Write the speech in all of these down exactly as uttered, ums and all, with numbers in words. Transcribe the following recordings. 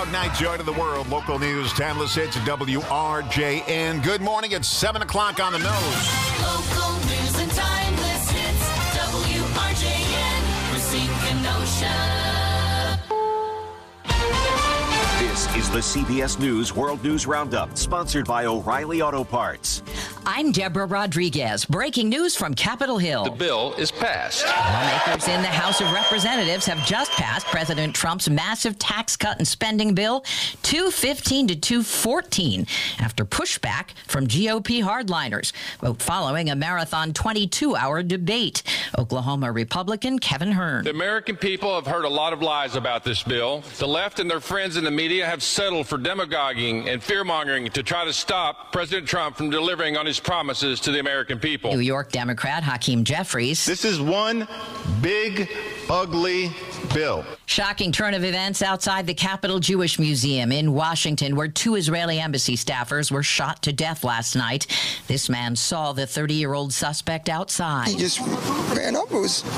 Dog Night, joy to the world. Local news, timeless hits at W R J N. Good morning. It's seven o'clock on the nose. Local news and timeless hits. W R J N. Racine Kenosha. This is the C B S News World News Roundup, sponsored by O'Reilly Auto Parts. I'm Deborah Rodriguez. Breaking news from Capitol Hill. The bill is passed. Lawmakers in the House of Representatives have just passed President Trump's massive tax cut and spending bill, two fifteen to two fourteen, after pushback from G O P hardliners. Vote following a marathon twenty-two hour debate. Oklahoma Republican Kevin Hern. The American people have heard a lot of lies about this bill. The left and their friends in the media have settled for demagoguing and fear-mongering to try to stop President Trump from delivering on his promises to the American people. New York Democrat Hakeem Jeffries. This is one big, ugly bill. Shocking turn of events outside the Capitol Jewish Museum in Washington, where two Israeli embassy staffers were shot to death last night. This man saw the thirty-year-old suspect outside. He just ran up. It was,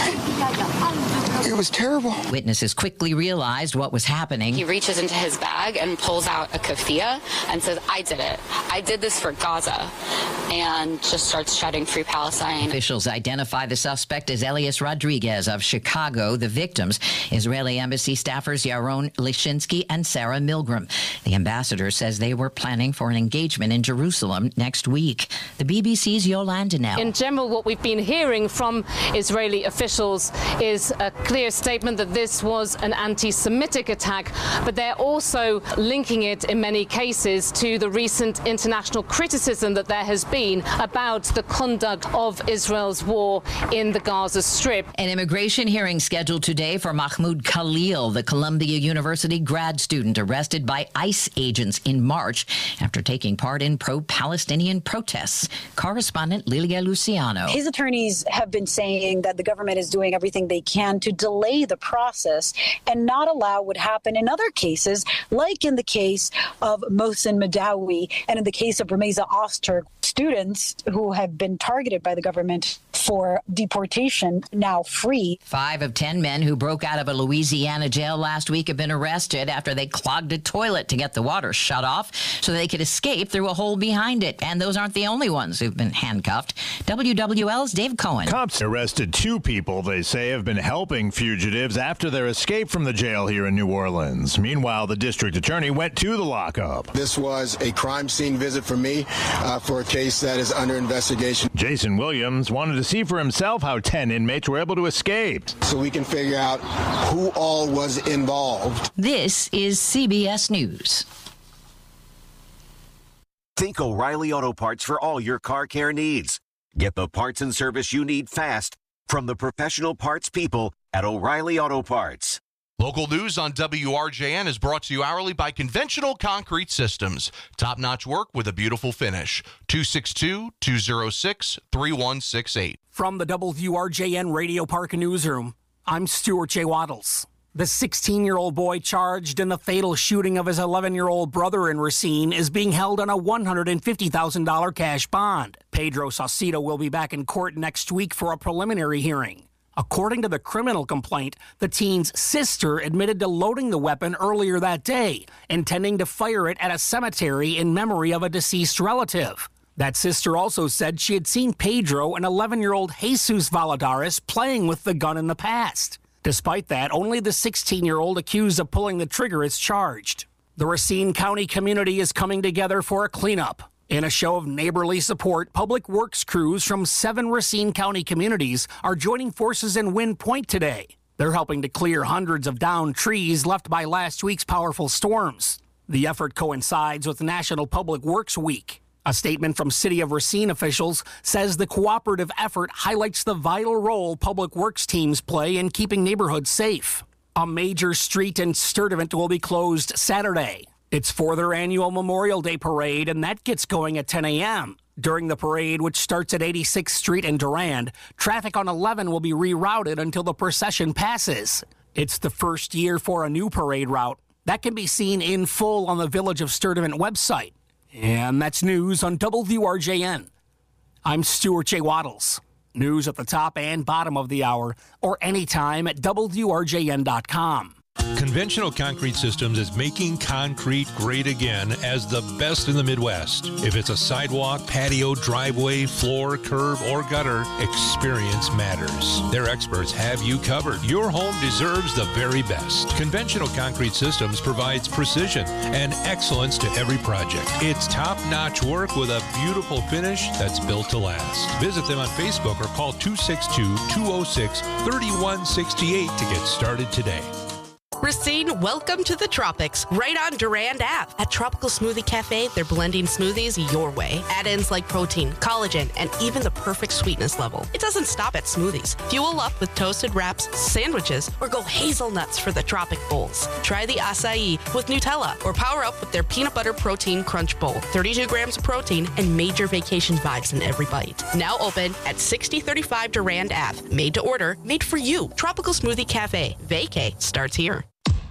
it was terrible. Witnesses quickly realized what was happening. He reaches into his bag and pulls out a keffiyeh and says, I did it. I did this for Gaza. And just starts shouting Free Palestine. Officials identify the suspect as Elias Rodriguez of Chicago. The victims, Israeli embassy staffers Yaron Lishinsky and Sarah Milgram. The ambassador says they were planning for an engagement in Jerusalem next week. The B B C's Yolanda Nell. In general, what we've been hearing from Israeli officials is a clear statement that this was an anti-Semitic attack, but they're also linking it in many cases to the recent international criticism that there has been about the conduct of Israel's war in the Gaza Strip. An immigration hearing scheduled today for Mahmoud Khalil, the Columbia University grad student arrested by ICE agents in March after taking part in pro-Palestinian protests. Correspondent Lilia Luciano. His attorneys have been saying that the government is doing everything they can to delay the process and not allow what happened in other cases, like in the case of Mohsen Madawi and in the case of Rameza Oster, students who have been targeted by the government for deportation now free. Five of ten men who broke out of a Louisiana jail last week have been arrested after they clogged a toilet to get the water shut off so they could escape through a hole behind it. And those aren't the only ones who've been handcuffed. W W L's Dave Cohen. Cops arrested two people they say have been helping fugitives after their escape from the jail here in New Orleans. Meanwhile, the district attorney went to the lockup. This was a crime scene visit for me uh, for a case that is under investigation. Jason Williams wanted to see for himself how ten inmates were able to escape, so we can figure out who all was involved. This is C B S News. Think O'Reilly Auto Parts for all your car care needs. Get the parts and service you need fast from the professional parts people at O'Reilly Auto Parts. Local news on W R J N is brought to you hourly by Conventional Concrete Systems. Top-notch work with a beautiful finish. two six two, two oh six, three one six eight. From the W R J N Radio Park Newsroom, I'm Stuart J. Waddles. The sixteen-year-old boy charged in the fatal shooting of his eleven-year-old brother in Racine is being held on a one hundred fifty thousand dollars cash bond. Pedro Saucedo will be back in court next week for a preliminary hearing. According to the criminal complaint, the teen's sister admitted to loading the weapon earlier that day, intending to fire it at a cemetery in memory of a deceased relative. That sister also said she had seen Pedro and eleven-year-old Jesus Valadares playing with the gun in the past. Despite that, only the sixteen-year-old accused of pulling the trigger is charged. The Racine County community is coming together for a cleanup. In a show of neighborly support, public works crews from seven Racine County communities are joining forces in Wind Point today. They're helping to clear hundreds of downed trees left by last week's powerful storms. The effort coincides with National Public Works Week. A statement from City of Racine officials says the cooperative effort highlights the vital role public works teams play in keeping neighborhoods safe. A major street in Sturtevant will be closed Saturday. It's for their annual Memorial Day parade, and that gets going at ten a.m. During the parade, which starts at eighty-sixth Street in Durand, traffic on eleven will be rerouted until the procession passes. It's the first year for a new parade route. That can be seen in full on the Village of Sturtevant website. And that's news on W R J N. I'm Stuart J. Waddles. News at the top and bottom of the hour, or anytime at W R J N dot com. Conventional Concrete Systems is making concrete great again as the best in the Midwest. If it's a sidewalk, patio, driveway, floor, curb, or gutter, experience matters. Their experts have you covered. Your home deserves the very best. Conventional Concrete Systems provides precision and excellence to every project. It's top-notch work with a beautiful finish that's built to last. Visit them on Facebook or call two six two, two oh six, three one six eight to get started today. Racine, welcome to the tropics, right on Durand Ave. At Tropical Smoothie Cafe, they're blending smoothies your way. Add-ins like protein, collagen, and even the perfect sweetness level. It doesn't stop at smoothies. Fuel up with toasted wraps, sandwiches, or go hazelnuts for the tropic bowls. Try the acai with Nutella, or power up with their peanut butter protein crunch bowl. thirty-two grams of protein and major vacation vibes in every bite. Now open at sixty thirty-five Durand Ave. Made to order, made for you. Tropical Smoothie Cafe. Vacay starts here.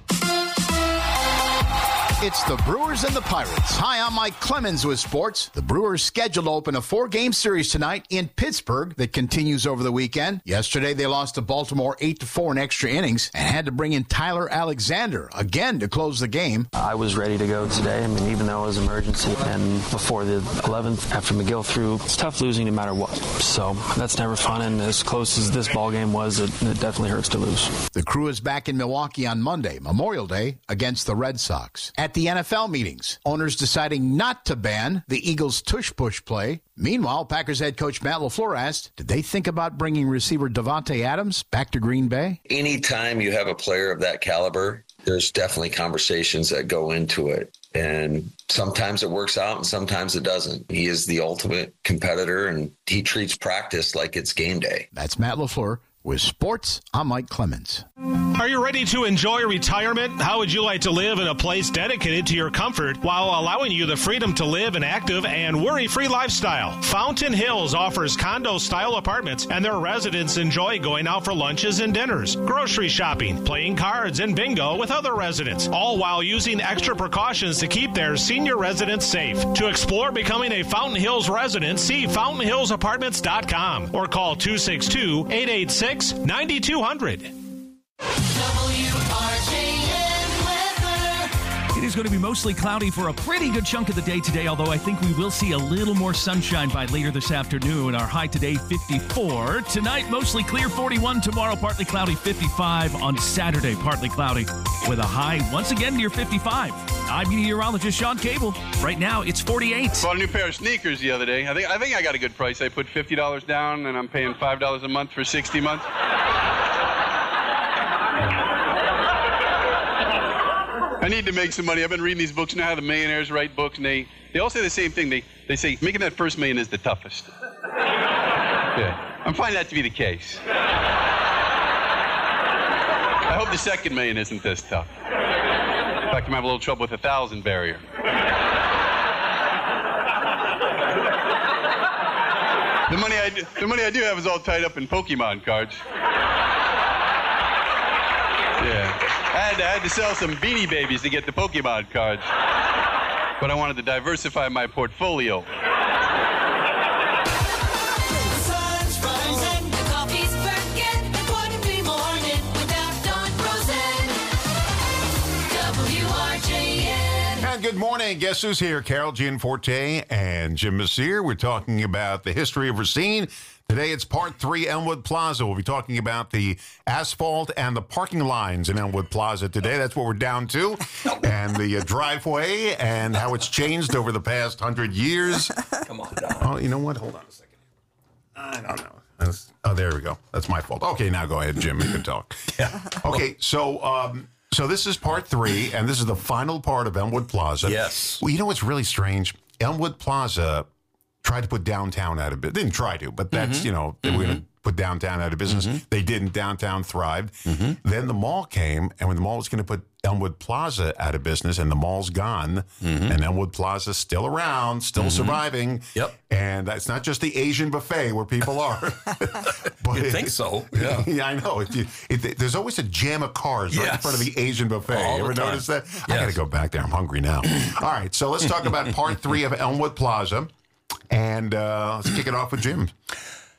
It's the Brewers and the Pirates. Hi, I'm Mike Clemens with sports. The Brewers scheduled to open a four-game series tonight in Pittsburgh that continues over the weekend. Yesterday, they lost to Baltimore eight to four in extra innings and had to bring in Tyler Alexander again to close the game. I was ready to go today. I mean, even though it was emergency and before the eleventh, after McGill threw, it's tough losing no matter what. So that's never fun, and as close as this ball game was, it, it definitely hurts to lose. The Crew is back in Milwaukee on Monday, Memorial Day, against the Red Sox. At the N F L meetings, owners deciding not to ban the Eagles' tush-push play. Meanwhile, Packers head coach Matt LaFleur asked, did they think about bringing receiver Davante Adams back to Green Bay? Anytime you have a player of that caliber, there's definitely conversations that go into it. And sometimes it works out and sometimes it doesn't. He is the ultimate competitor, and he treats practice like it's game day. That's Matt LaFleur. With sports, I'm Mike Clemens. Are you ready to enjoy retirement? How would you like to live in a place dedicated to your comfort while allowing you the freedom to live an active and worry-free lifestyle? Fountain Hills offers condo-style apartments, and their residents enjoy going out for lunches and dinners, grocery shopping, playing cards, and bingo with other residents, all while using extra precautions to keep their senior residents safe. To explore becoming a Fountain Hills resident, see fountain hills apartments dot com or call two six two, eight eight six, nine two zero zero. W R J N weather. It is going to be mostly cloudy for a pretty good chunk of the day today, although I think we will see a little more sunshine by later this afternoon. Our high today, fifty-four. Tonight, mostly clear, forty-one. Tomorrow, partly cloudy, fifty-five. On Saturday, partly cloudy, with a high once again near fifty-five. I'm meteorologist Sean Cable. Right now, it's forty-eight. Bought a new pair of sneakers the other day. I think I think I got a good price. I put fifty dollars down, and I'm paying five dollars a month for sixty months. I need to make some money. I've been reading these books now, how the millionaires write books, and they, they all say the same thing. They, they say, making that first million is the toughest. Yeah, I'm finding that to be the case. I hope the second million isn't this tough. In fact, I'm having a little trouble with the thousand barrier. The money I do, the money I do have is all tied up in Pokemon cards. Yeah. I had, to, I had to sell some Beanie Babies to get the Pokemon cards. But I wanted to diversify my portfolio. The sun's rising, the coffee's perking. It wouldn't be morning without Don Rosen. W R J N. And good morning. Guess who's here? Carol Gianforte and Jim Messier. We're talking about the history of Racine. Today it's part three, Elmwood Plaza. We'll be talking about the asphalt and the parking lines in Elmwood Plaza today. That's what we're down to. And the uh, driveway and how it's changed over the past hundred years. Come on, Don. Oh, you know what? Hold on a second. I don't know. That's, oh, there we go. That's my fault. Okay, now go ahead, Jim. You can talk. Yeah. Okay, so um, so this is part three, and this is the final part of Elmwood Plaza. Yes. Well, you know what's really strange? Elmwood Plaza tried to put downtown out of business. Didn't try to, but that's, mm-hmm. you know, they mm-hmm. were going to put downtown out of business. Mm-hmm. They didn't. Downtown thrived. Mm-hmm. Then the mall came, and when the mall was going to put Elmwood Plaza out of business, and the mall's gone, mm-hmm. and Elmwood Plaza's still around, still mm-hmm. surviving. Yep. And it's not just the Asian buffet where people are. But you think so? Yeah. Yeah, I know. It, it, it, there's always a jam of cars right yes. in front of the Asian buffet. All you ever time. notice that? Yes. I got to go back there. I'm hungry now. All right, so let's talk about part three of Elmwood Plaza. And uh, let's kick it off with Jim.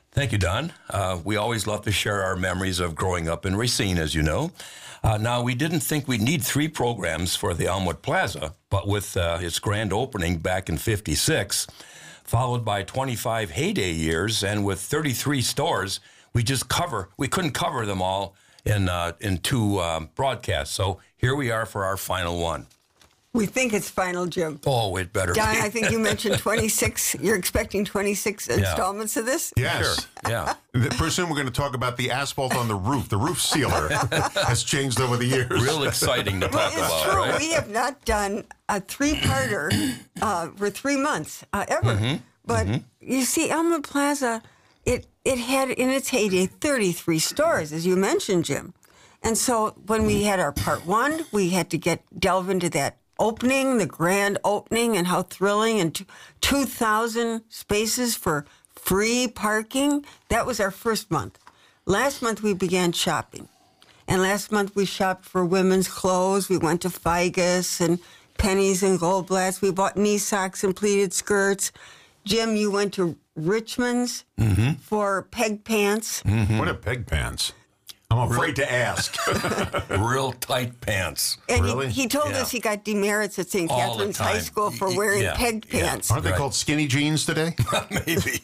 Thank you, Don. Uh, we always love to share our memories of growing up in Racine, as you know. Uh, now, we didn't think we'd need three programs for the Elmwood Plaza, but with uh, its grand opening back in fifty-six, followed by twenty-five heyday years, and with thirty-three stores, we just cover, we couldn't cover them all in, uh, in two um, broadcasts. So here we are for our final one. We think it's final, Jim. Oh, it better Don, be. I think you mentioned twenty-six. You're expecting twenty-six installments of this? Yes. Sure. Yeah. Pretty soon we're going to talk about the asphalt on the roof. The roof sealer has changed over the years. Real exciting to talk Well, it's about, true. right? We have not done a three-parter uh, for three months uh, ever. Mm-hmm. But mm-hmm. you see, Elmwood Plaza, it it had in its heyday thirty-three stores, as you mentioned, Jim. And so when we had our part one, we had to get delve into that opening, the grand opening, and how thrilling, and two thousand spaces for free parking. That was our first month. Last month, we began shopping. And last month, we shopped for women's clothes. We went to Figus and Pennies and Goldblatt's. We bought knee socks and pleated skirts. Jim, you went to Richmond's mm-hmm. for peg pants. Mm-hmm. What are peg pants? I'm afraid to ask. Real tight pants. And Really? he, he told Yeah. us he got demerits at Saint All the Catherine's High time. School for Y- wearing yeah, pegged yeah. pants. Aren't they Right. called skinny jeans today? Maybe.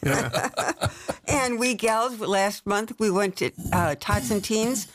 And we gals, last month, we went to uh, Tots and Teens,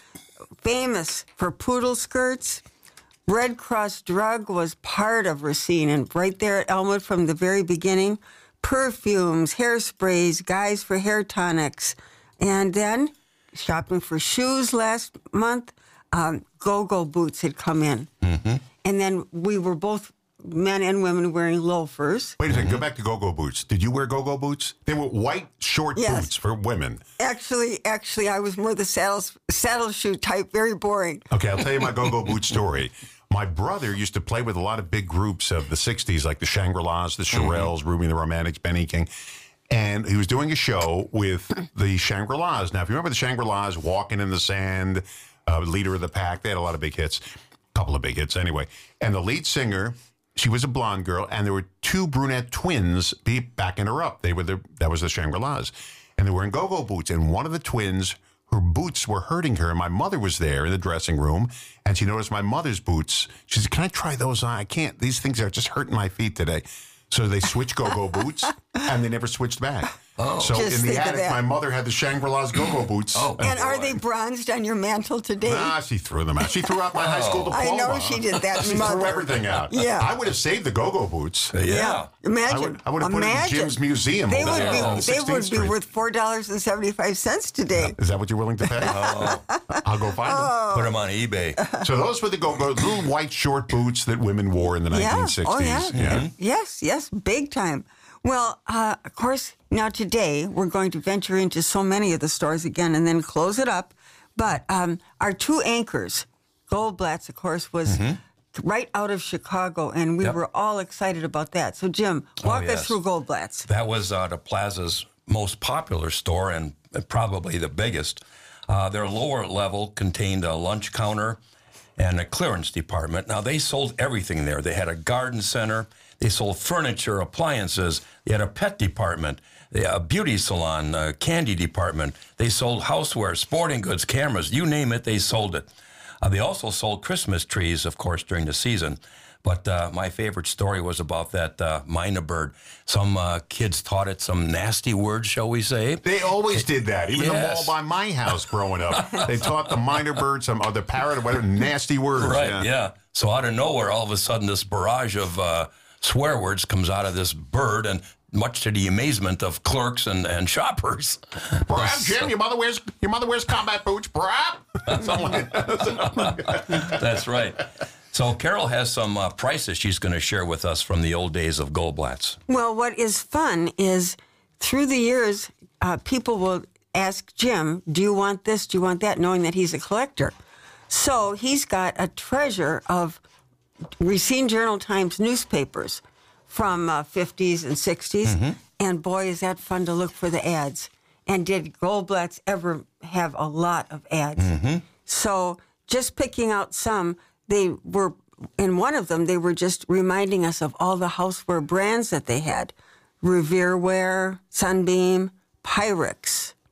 famous for poodle skirts. Red Cross Drug was part of Racine, and right there at Elmwood from the very beginning, perfumes, hairsprays, guys for hair tonics. And then shopping for shoes last month, um, Go-Go boots had come in. Mm-hmm. And then we were both men and women wearing loafers. Wait a second, go back to go-go boots. Did you wear go-go boots? They were white, short Yes. boots for women. Actually, actually, I was more the saddle, saddle shoe type, very boring. Okay, I'll tell you my go-go boot story. My brother used to play with a lot of big groups of the sixties, like the Shangri-Las, the Shirelles, Ruby and the Romantics, Benny King. And he was doing a show with the Shangri-Las. Now, if you remember the Shangri-Las, Walking in the Sand, uh, Leader of the Pack, they had a lot of big hits. A couple of big hits, anyway. And the lead singer, she was a blonde girl, and there were two brunette twins be backing her up. They were the, that was the Shangri-Las. And they were in go-go boots, and one of the twins, her boots were hurting her. And my mother was there in the dressing room, and she noticed my mother's boots. She said, "Can I try those on? I can't. These things are just hurting my feet today." So they switched go-go boots, and they never switched back. Oh. So Just in the think of attic, that. my mother had the Shangri-Las go-go boots. Oh. And are they bronzed on your mantle today? Ah, she threw them out. She threw out my high school Oh. I diploma. know she did that, She mother. threw everything out. Yeah. I would have saved the go-go boots. Yeah. Imagine. I would, I would have put it in imagine. Jim's museum. They over would there be. on They sixteenth would be Street. worth four dollars and seventy five cents today. Is that what you're willing to pay? Oh. I'll go find Oh. Put them on eBay. them. So those were the go-go little white short boots that women wore in the Yeah. nineteen sixties. Oh yeah. Yeah. Yes. Yes. Big time. Well, uh, of course. Now today we're going to venture into so many of the stores again and then close it up. But um, our two anchors, Goldblatt's, of course, was. Mm-hmm. Right out of Chicago, and we Yep. were all excited about that. So, Jim, walk Oh, us yes. through Goldblatt's. That was uh, the Plaza's most popular store and probably the biggest. Uh, their lower level contained a lunch counter and a clearance department. Now, they sold everything there. They had a garden center. They sold furniture, appliances. They had a pet department, they had a beauty salon, a candy department. They sold houseware, sporting goods, cameras, you name it, they sold it. Uh, they also sold Christmas trees, of course, during the season. But uh, my favorite story was about that uh, mynah bird. Some uh, kids taught it some nasty words, shall we say. They always did that. Even Yes. the mall by my house growing up. They taught the minor bird some, or the parrot, or whatever, nasty words. Right, yeah. So out of nowhere, all of a sudden, this barrage of uh, swear words comes out of this bird, and much to the amazement of clerks and, and shoppers. Brad, Jim, your mother wears your mother wears combat boots, Brad. Something like that. That's right. So Carol has some uh, prices she's going to share with us from the old days of Goldblatt's. Well, what is fun is through the years, uh, people will ask Jim, do you want this? Do you want that? Knowing that he's a collector. So he's got a treasure of Racine Journal-Times newspapers from uh, fifties and sixties. Mm-hmm. And boy, is that fun to look for the ads. And did Goldblatt's ever have a lot of ads? Mm-hmm. So just picking out some, they were, in one of them, they were just reminding us of all the houseware brands that they had. Revere Wear, Sunbeam, Pyrex,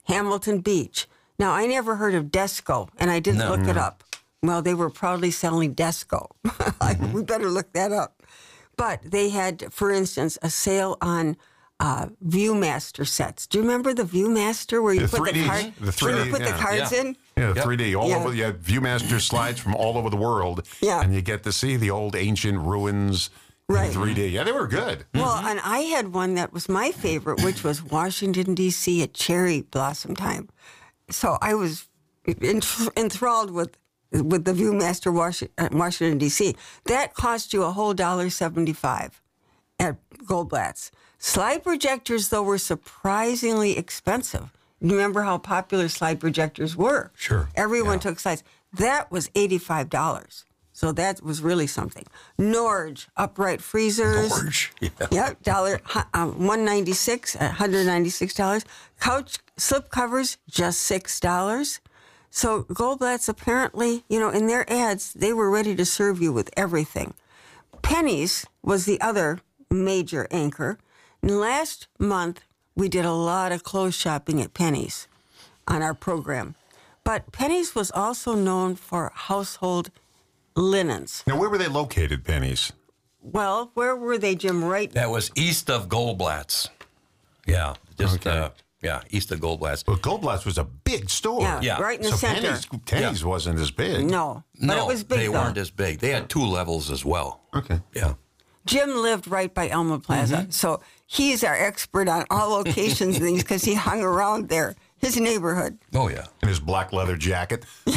Hamilton Beach. Now, I never heard of Desco, and I didn't No. look it Mhm. up. Well, they were proudly selling Desco. Mm-hmm. We better look that up. But they had, for instance, a sale on uh, Viewmaster sets. Do you remember the Viewmaster where you The put three D, the card, the three D, where you put yeah. the cards Yeah. in? Yeah, Yep. three D all Yeah. over. You have Viewmaster slides from all over the world. Yeah. And you get to see the old ancient ruins Right. in three D. Yeah, they were good. Well, and I had one that was my favorite, which was Washington, D C at cherry blossom time. So I was enth- enthralled with with the Viewmaster Washi- uh, Washington, D C. That cost you a whole dollar seventy-five at Goldblatt's. Slide projectors, though, were surprisingly expensive. You remember how popular slide projectors were? Sure. Everyone took slides. That was eighty-five dollars. So that was really something. Norge upright freezers. Norge, yeah. Yep, dollar um, one ninety six, one hundred ninety six dollars. Couch slip covers just six dollars. So Goldblatt's apparently, you know, in their ads, they were ready to serve you with everything. Penny's was the other major anchor. And last month, we did a lot of clothes shopping at Penny's on our program. But Penny's was also known for household linens. Now, where were they located, Penny's? Well, where were they, Jim? Right? That was east of Goldblatt's. Yeah, just uh, yeah, east of Goldblatt's. Well, Goldblatt's was a big store. Yeah, Yeah. right in the so center. Penny's, Penny's wasn't as big. No, but no, it was big they though. weren't as big. They had two levels as well. Okay. Yeah. Jim lived right by Elmwood Plaza, Mm-hmm. so he's our expert on all locations and things because he hung around there, his neighborhood. Oh yeah. In his black leather jacket. His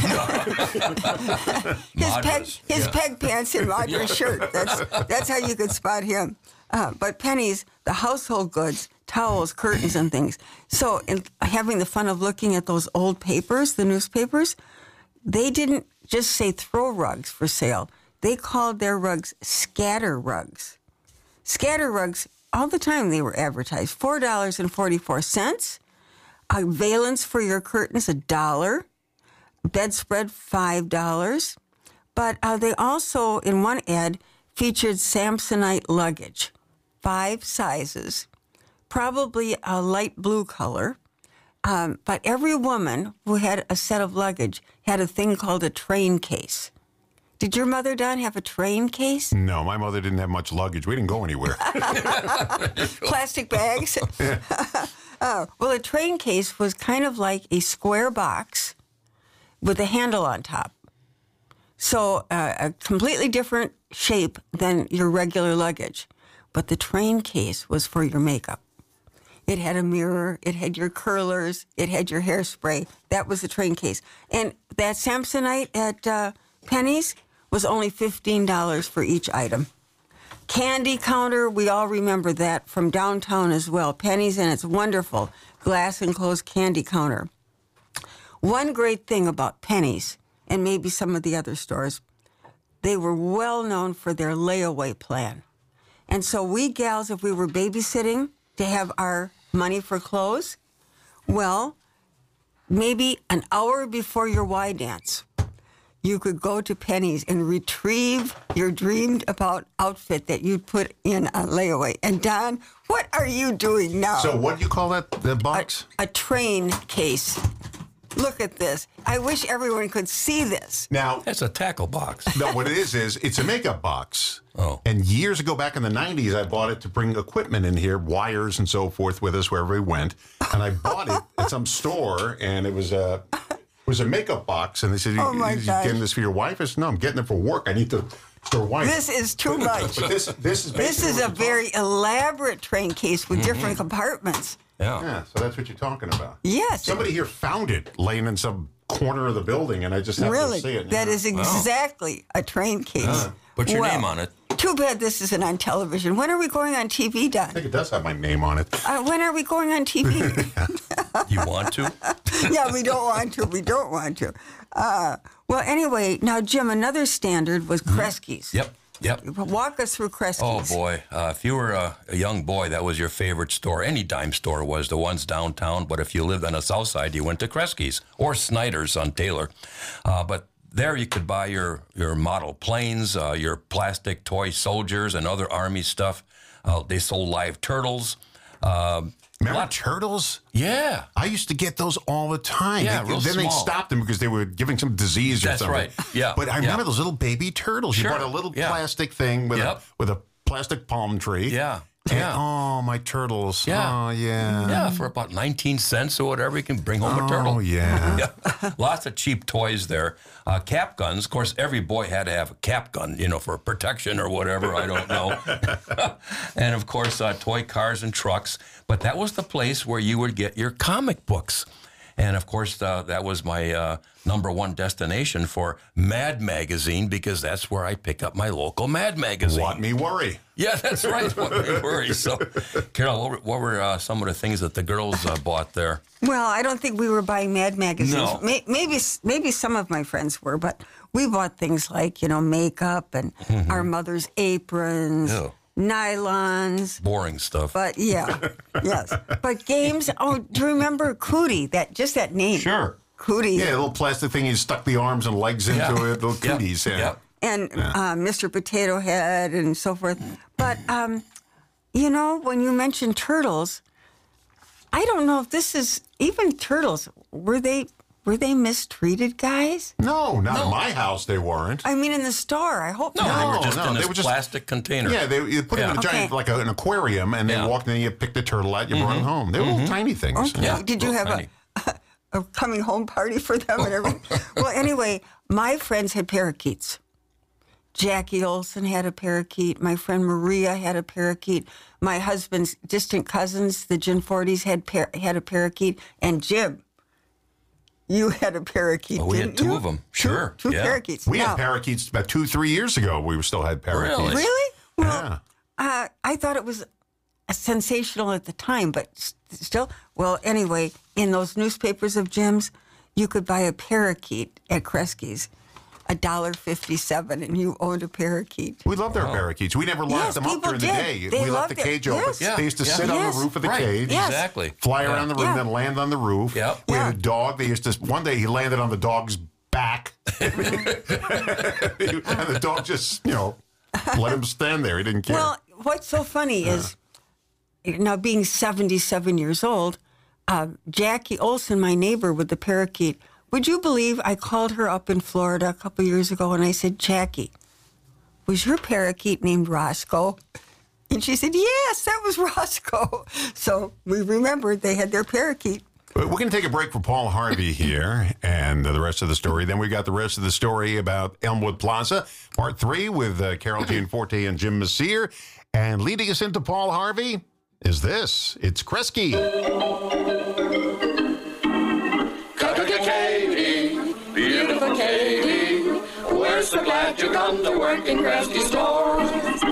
peg, Madras, his yeah. peg pants and Madras shirt. That's that's how you could spot him. Uh, but Penny's, the household goods, towels, curtains, and things. So, in having the fun of looking at those old papers, the newspapers, they didn't just say throw rugs for sale. They called their rugs scatter rugs. Scatter rugs, all the time they were advertised. four dollars and forty-four cents. A valance for your curtains, a dollar. Bedspread, five dollars. But uh, they also, in one ad, featured Samsonite luggage, five sizes, probably a light blue color. Um, but every woman who had a set of luggage had a thing called a train case. Did your mother, Don, have a train case? No, my mother didn't have much luggage. We didn't go anywhere. Plastic bags? Oh, well, a train case was kind of like a square box with a handle on top. So uh, a completely different shape than your regular luggage. But the train case was for your makeup. It had a mirror, it had your curlers, it had your hairspray. That was the train case. And that Samsonite at uh, Penny's was only fifteen dollars for each item. Candy counter, we all remember that from downtown as well. Penny's and its wonderful glass enclosed candy counter. One great thing about Penny's, and maybe some of the other stores, they were well known for their layaway plan. And so we gals, if we were babysitting to have our money for clothes, well, maybe an hour before your Y dance, you could go to Penny's and retrieve your dreamed about outfit that you'd put in a layaway. And Don, what are you doing now? So what do you call that, the box? A, a train case. Look at this. I wish everyone could see this. Now, That's a tackle box. no, what it is is it's a makeup box. Oh. And years ago, back in the nineties, I bought it to bring equipment in here, wires and so forth, with us wherever we went. And I bought it at some store, and it was a it was a makeup box. And they said, Oh, my "You you gosh. getting this for your wife?" I said, "No, I'm getting it for work. I need to store wires." This is too much. But this this is This basically is what a you're very elaborate train case with different compartments. Yeah. Yeah, so that's what you're talking about. Yes. Somebody here found it laying in some corner of the building, and I just happened Really, to see it. that Yeah. is exactly a train case. Yeah. Put your Well, name on it. Too bad this isn't on television. When are we going on T V, I Don? think it does have my name on it. Uh, when are we going on T V? You want to? Yeah, we don't want to. We don't want to. Uh, well, anyway, now, Jim, another standard was Kresge's. Yep. Yep. Walk us through Oh Kresge's. boy! Uh, if you were a, a young boy, that was your favorite store. Any dime store was the ones downtown. But if you lived on the south side, you went to Kresge's or Snyder's on Taylor. Uh, but there you could buy your your model planes, uh, your plastic toy soldiers, and other Army stuff. Uh, they sold live turtles. Uh, Remember Lot- turtles? Yeah. I used to get those all the time. Yeah, They- real then they small. stopped them because they were giving some disease or That's something. right. Yeah, But I yeah. remember those little baby turtles. Sure. You bought a little Yeah. plastic thing with Yep. a with a plastic palm tree. Yeah. And, Yeah. oh, my turtles. Yeah. Oh, yeah. Yeah, for about nineteen cents or whatever, you can bring home Oh, a turtle. yeah. Yeah. Lots of cheap toys there. Uh, cap guns. Of course, every boy had to have a cap gun, you know, for protection or whatever. I don't know. And, of course, uh, toy cars and trucks. But that was the place where you would get your comic books. And, of course, uh, that was my uh, number one destination for Mad Magazine because that's where I pick up my local Mad Magazine. What me worry. Yeah, that's right. What me worry. So, Carol, what were, what were uh, some of the things that the girls uh, bought there? Well, I don't think we were buying Mad magazines. No. May- Maybe maybe some of my friends were, but we bought things like, you know, makeup and Mhm. our mother's aprons, Ew. nylons. Boring stuff. But yeah, yes. But games. Oh, do you remember Cootie? That just that name. Sure. Cootie. Yeah, a little plastic thing. You stuck the arms and legs into Yeah. it. Little Yeah. cooties. Yeah. Yeah. and Yeah. uh, Mister Potato Head and so forth. But, um, you know, when you mentioned turtles, I don't know if this is, even turtles, were they were they mistreated, guys? No, not No. in my house. They weren't. I mean, in the store, I hope No, not. they were just no, in they this were just- plastic container. Yeah, they you put Yeah. them in a giant, Okay. like a, an aquarium, and Yeah. they walked in and you picked the turtle out, you brought them home. They were little tiny things. Okay. Yeah, Did you real have tiny. a, a coming home party for them and everything? Well, anyway, my friends had parakeets. Jackie Olsen had a parakeet. My friend Maria had a parakeet. My husband's distant cousins, the Ginforties, had par- had a parakeet. And Jim, you had a parakeet, Oh, we didn't had two you? of them. Two- Sure. Two, yeah. parakeets. We Now- had parakeets about two, three years ago. We still had parakeets. Really? Really? Well, Yeah. uh, I thought it was sensational at the time, but s- still. Well, anyway, in those newspapers of Jim's, you could buy a parakeet at Kresge's, a dollar fifty-seven, and you owned a parakeet. We loved our parakeets. We never locked Yes, them up people during the did. day. They we left the loved it. cage Yes. open. Yeah. They used to Yeah. sit on Yes. the roof of the Right. cage, Yes. Exactly. fly Yeah. around the room, Yeah. then land on the roof. Yep. We Yeah. had a dog. They used to. One day he landed on the dog's back, and the dog just, you know, let him stand there. He didn't care. Well, what's so funny is, now being seventy-seven years old, uh, Jackie Olsen, my neighbor with the parakeet, would you believe I called her up in Florida a couple years ago and I said, Jackie, was your parakeet named Roscoe? And she said, yes, that was Roscoe. So we remembered they had their parakeet. We're going to take a break for Paul Harvey here and uh, the rest of the story. Then we got the rest of the story about Elmwood Plaza, part three with uh, Carol Gianforte and Jim Messier. And leading us into Paul Harvey is this. It's Kresge. Katie, beautiful Katie, we're so glad you come to work in Kresge stores.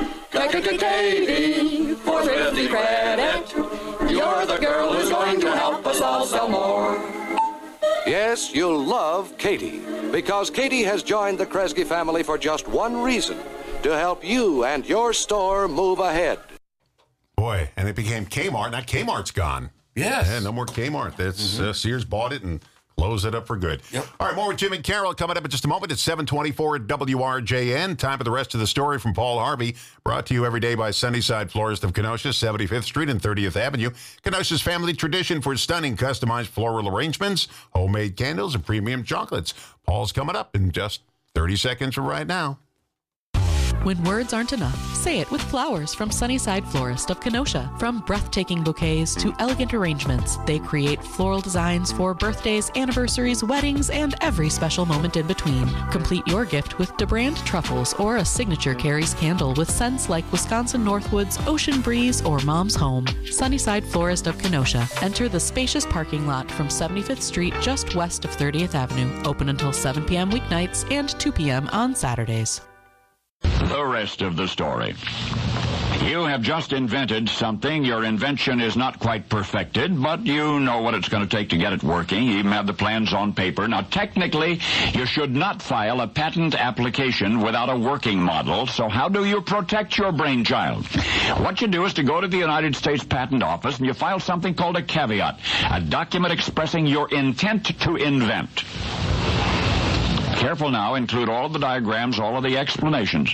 Katie, for fifty credit, you're the girl who's going to help us all sell more. Yes, you'll love Katie, because Katie has joined the Kresge family for just one reason, to help you and your store move ahead. Boy, and it became Kmart. Now Kmart's gone. Yes. Yeah, no more Kmart. That's uh, Sears bought it and closed it up for good. Yep. All right, more with Jim and Carol coming up in just a moment. It's seven twenty-four at W R J N. Time for the rest of the story from Paul Harvey. Brought to you every day by Sunnyside Florist of Kenosha, seventy-fifth Street and thirtieth Avenue. Kenosha's family tradition for stunning customized floral arrangements, homemade candles, and premium chocolates. Paul's coming up in just thirty seconds from right now. When words aren't enough, say it with flowers from Sunnyside Florist of Kenosha. From breathtaking bouquets to elegant arrangements, they create floral designs for birthdays, anniversaries, weddings, and every special moment in between. Complete your gift with DeBrand truffles or a signature Carrie's candle with scents like Wisconsin Northwoods, Ocean Breeze, or Mom's Home. Sunnyside Florist of Kenosha. Enter the spacious parking lot from seventy-fifth Street just west of thirtieth Avenue. Open until seven p.m. weeknights and two p.m. on Saturdays. The rest of the story. You have just invented something. Your invention is not quite perfected, but you know what it's going to take to get it working. You even have the plans on paper. Now, technically, you should not file a patent application without a working model. So how do you protect your brainchild? What you do is to go to the United States Patent Office and you file something called a caveat, a document expressing your intent to invent. Careful now, include all of the diagrams, all of the explanations.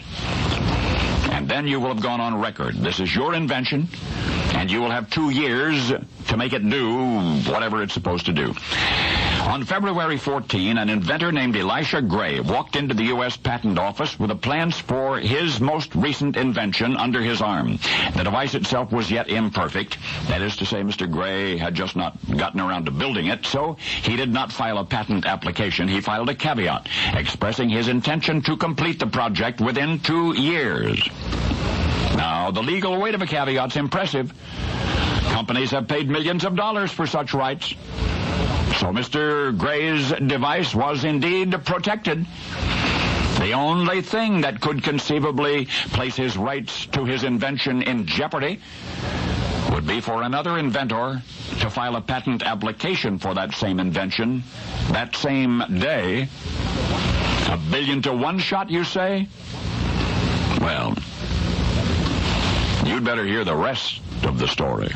And then you will have gone on record. This is your invention, and you will have two years to make it do whatever it's supposed to do. On February fourteenth, an inventor named Elisha Gray walked into the U S Patent Office with the plans for his most recent invention under his arm. The device itself was yet imperfect. That is to say, Mister Gray had just not gotten around to building it, so he did not file a patent application. He filed a caveat expressing his intention to complete the project within two years. Now, the legal weight of a caveat's impressive. Companies have paid millions of dollars for such rights. So Mister Gray's device was indeed protected. The only thing that could conceivably place his rights to his invention in jeopardy would be for another inventor to file a patent application for that same invention that same day. A billion to one shot, you say? Well, you'd better hear the rest of the story.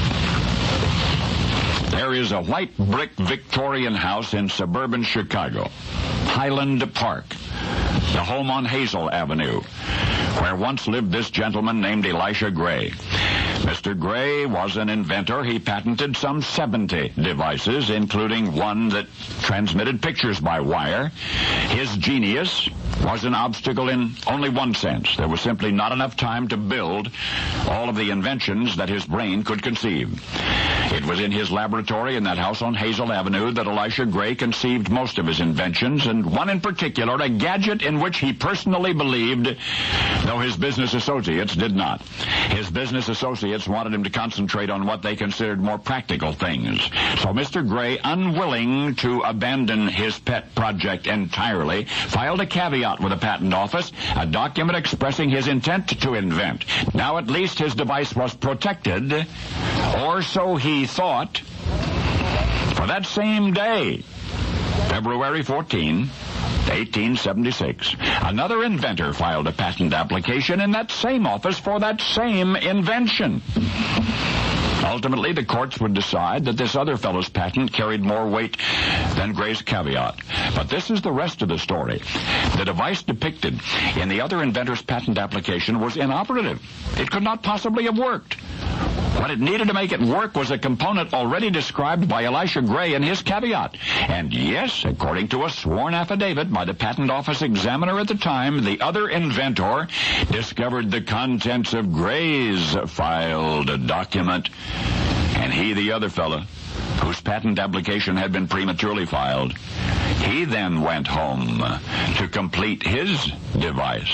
There is a white brick Victorian house in suburban Chicago, Highland Park, the home on Hazel Avenue, where once lived this gentleman named Elisha Gray. Mister Gray was an inventor. He patented some seventy devices, including one that transmitted pictures by wire. His genius was an obstacle in only one sense. There was simply not enough time to build all of the inventions that his brain could conceive. It was in his laboratory in that house on Hazel Avenue that Elisha Gray conceived most of his inventions, and one in particular, a gadget in which he personally believed, though his business associates did not. His business associates wanted him to concentrate on what they considered more practical things. So Mister Gray, unwilling to abandon his pet project entirely, filed a caveat with the patent office, a document expressing his intent to invent. Now at least his device was protected, or so he thought. For that same day, February fourteenth, eighteen seventy-six, another inventor filed a patent application in that same office for that same invention. Ultimately, the courts would decide that this other fellow's patent carried more weight than Gray's caveat. But this is the rest of the story. The device depicted in the other inventor's patent application was inoperative. It could not possibly have worked. What it needed to make it work was a component already described by Elisha Gray in his caveat. And yes, according to a sworn affidavit by the patent office examiner at the time, the other inventor discovered the contents of Gray's filed document. And he, the other fellow, whose patent application had been prematurely filed, he then went home to complete his device.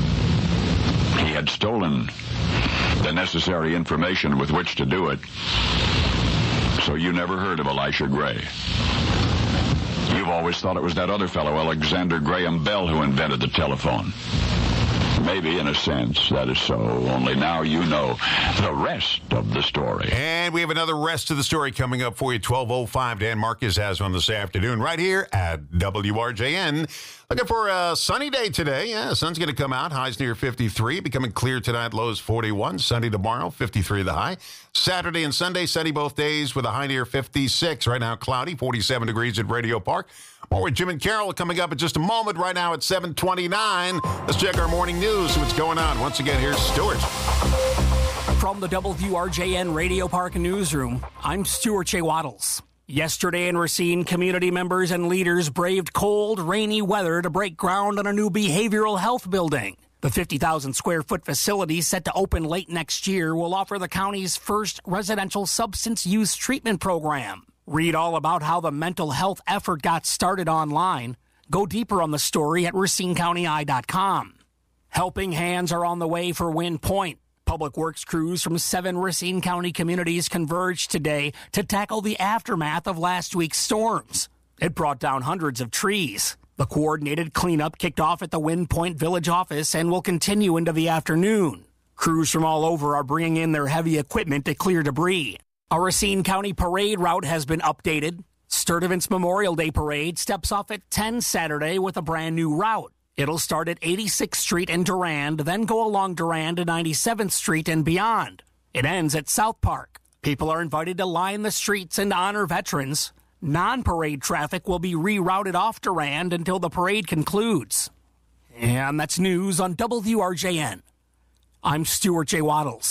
He had stolen the necessary information with which to do it. So you never heard of Elisha Gray. You've always thought it was that other fellow, Alexander Graham Bell, who invented the telephone. Maybe, in a sense, that is so. Only now you know the rest of the story. And we have another rest of the story coming up for you. twelve oh five, Dan Marcus has one this afternoon right here at W R J N. Looking for a sunny day today. Yeah, the sun's going to come out. Highs near fifty-three. Becoming clear tonight. Lows forty-one. Sunny tomorrow. fifty-three the high. Saturday and Sunday, sunny both days with a high near fifty-six. Right now, cloudy. forty-seven degrees at Radio Park. More with Jim and Carol coming up in just a moment. Right now at seven twenty-nine. Let's check our morning news. See what's going on. Once again, here's Stuart. From the W R J N Radio Park newsroom, I'm Stuart J. Waddles. Yesterday in Racine, community members and leaders braved cold, rainy weather to break ground on a new behavioral health building. The fifty thousand square foot facility, set to open late next year, will offer the county's first residential substance use treatment program. Read all about how the mental health effort got started online. Go deeper on the story at racine county eye dot com. Helping hands are on the way for Wind Point. Public Works crews from seven Racine County communities converged today to tackle the aftermath of last week's storms. It brought down hundreds of trees. The coordinated cleanup kicked off at the Wind Point Village office and will continue into the afternoon. Crews from all over are bringing in their heavy equipment to clear debris. A Racine County parade route has been updated. Sturtevant's Memorial Day Parade steps off at ten Saturday with a brand new route. It'll start at eighty-sixth Street and Durand, then go along Durand to ninety-seventh Street and beyond. It ends at South Park. People are invited to line the streets and honor veterans. Non-parade traffic will be rerouted off Durand until the parade concludes. And that's news on W R J N. I'm Stuart J. Waddles.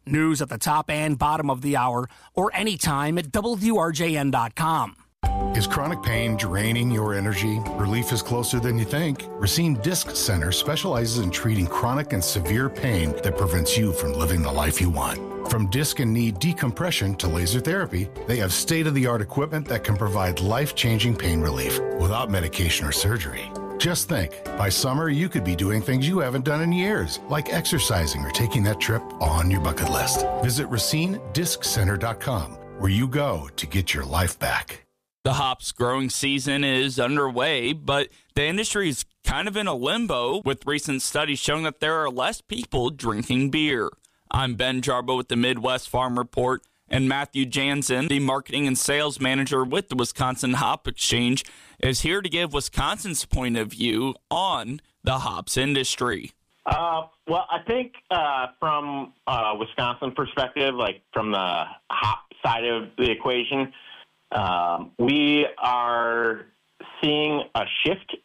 News at the top and bottom of the hour or anytime at W R J N dot com. Is chronic pain draining your energy? Relief is closer than you think. Racine Disc Center specializes in treating chronic and severe pain that prevents you from living the life you want. From disc and knee decompression to laser therapy, they have state-of-the-art equipment that can provide life-changing pain relief without medication or surgery. Just think, by summer you could be doing things you haven't done in years, like exercising or taking that trip on your bucket list. Visit Racine Disc Center dot com, where you go to get your life back. The hops growing season is underway, but the industry is kind of in a limbo, with recent studies showing that there are less people drinking beer. I'm Ben Jarbo with the Midwest Farm Report, and Matthew Jansen, the marketing and sales manager with the Wisconsin Hop Exchange, is here to give Wisconsin's point of view on the hops industry. Uh, well, I think uh, from uh, Wisconsin perspective, like from the hop side of the equation, Um, we are seeing a shift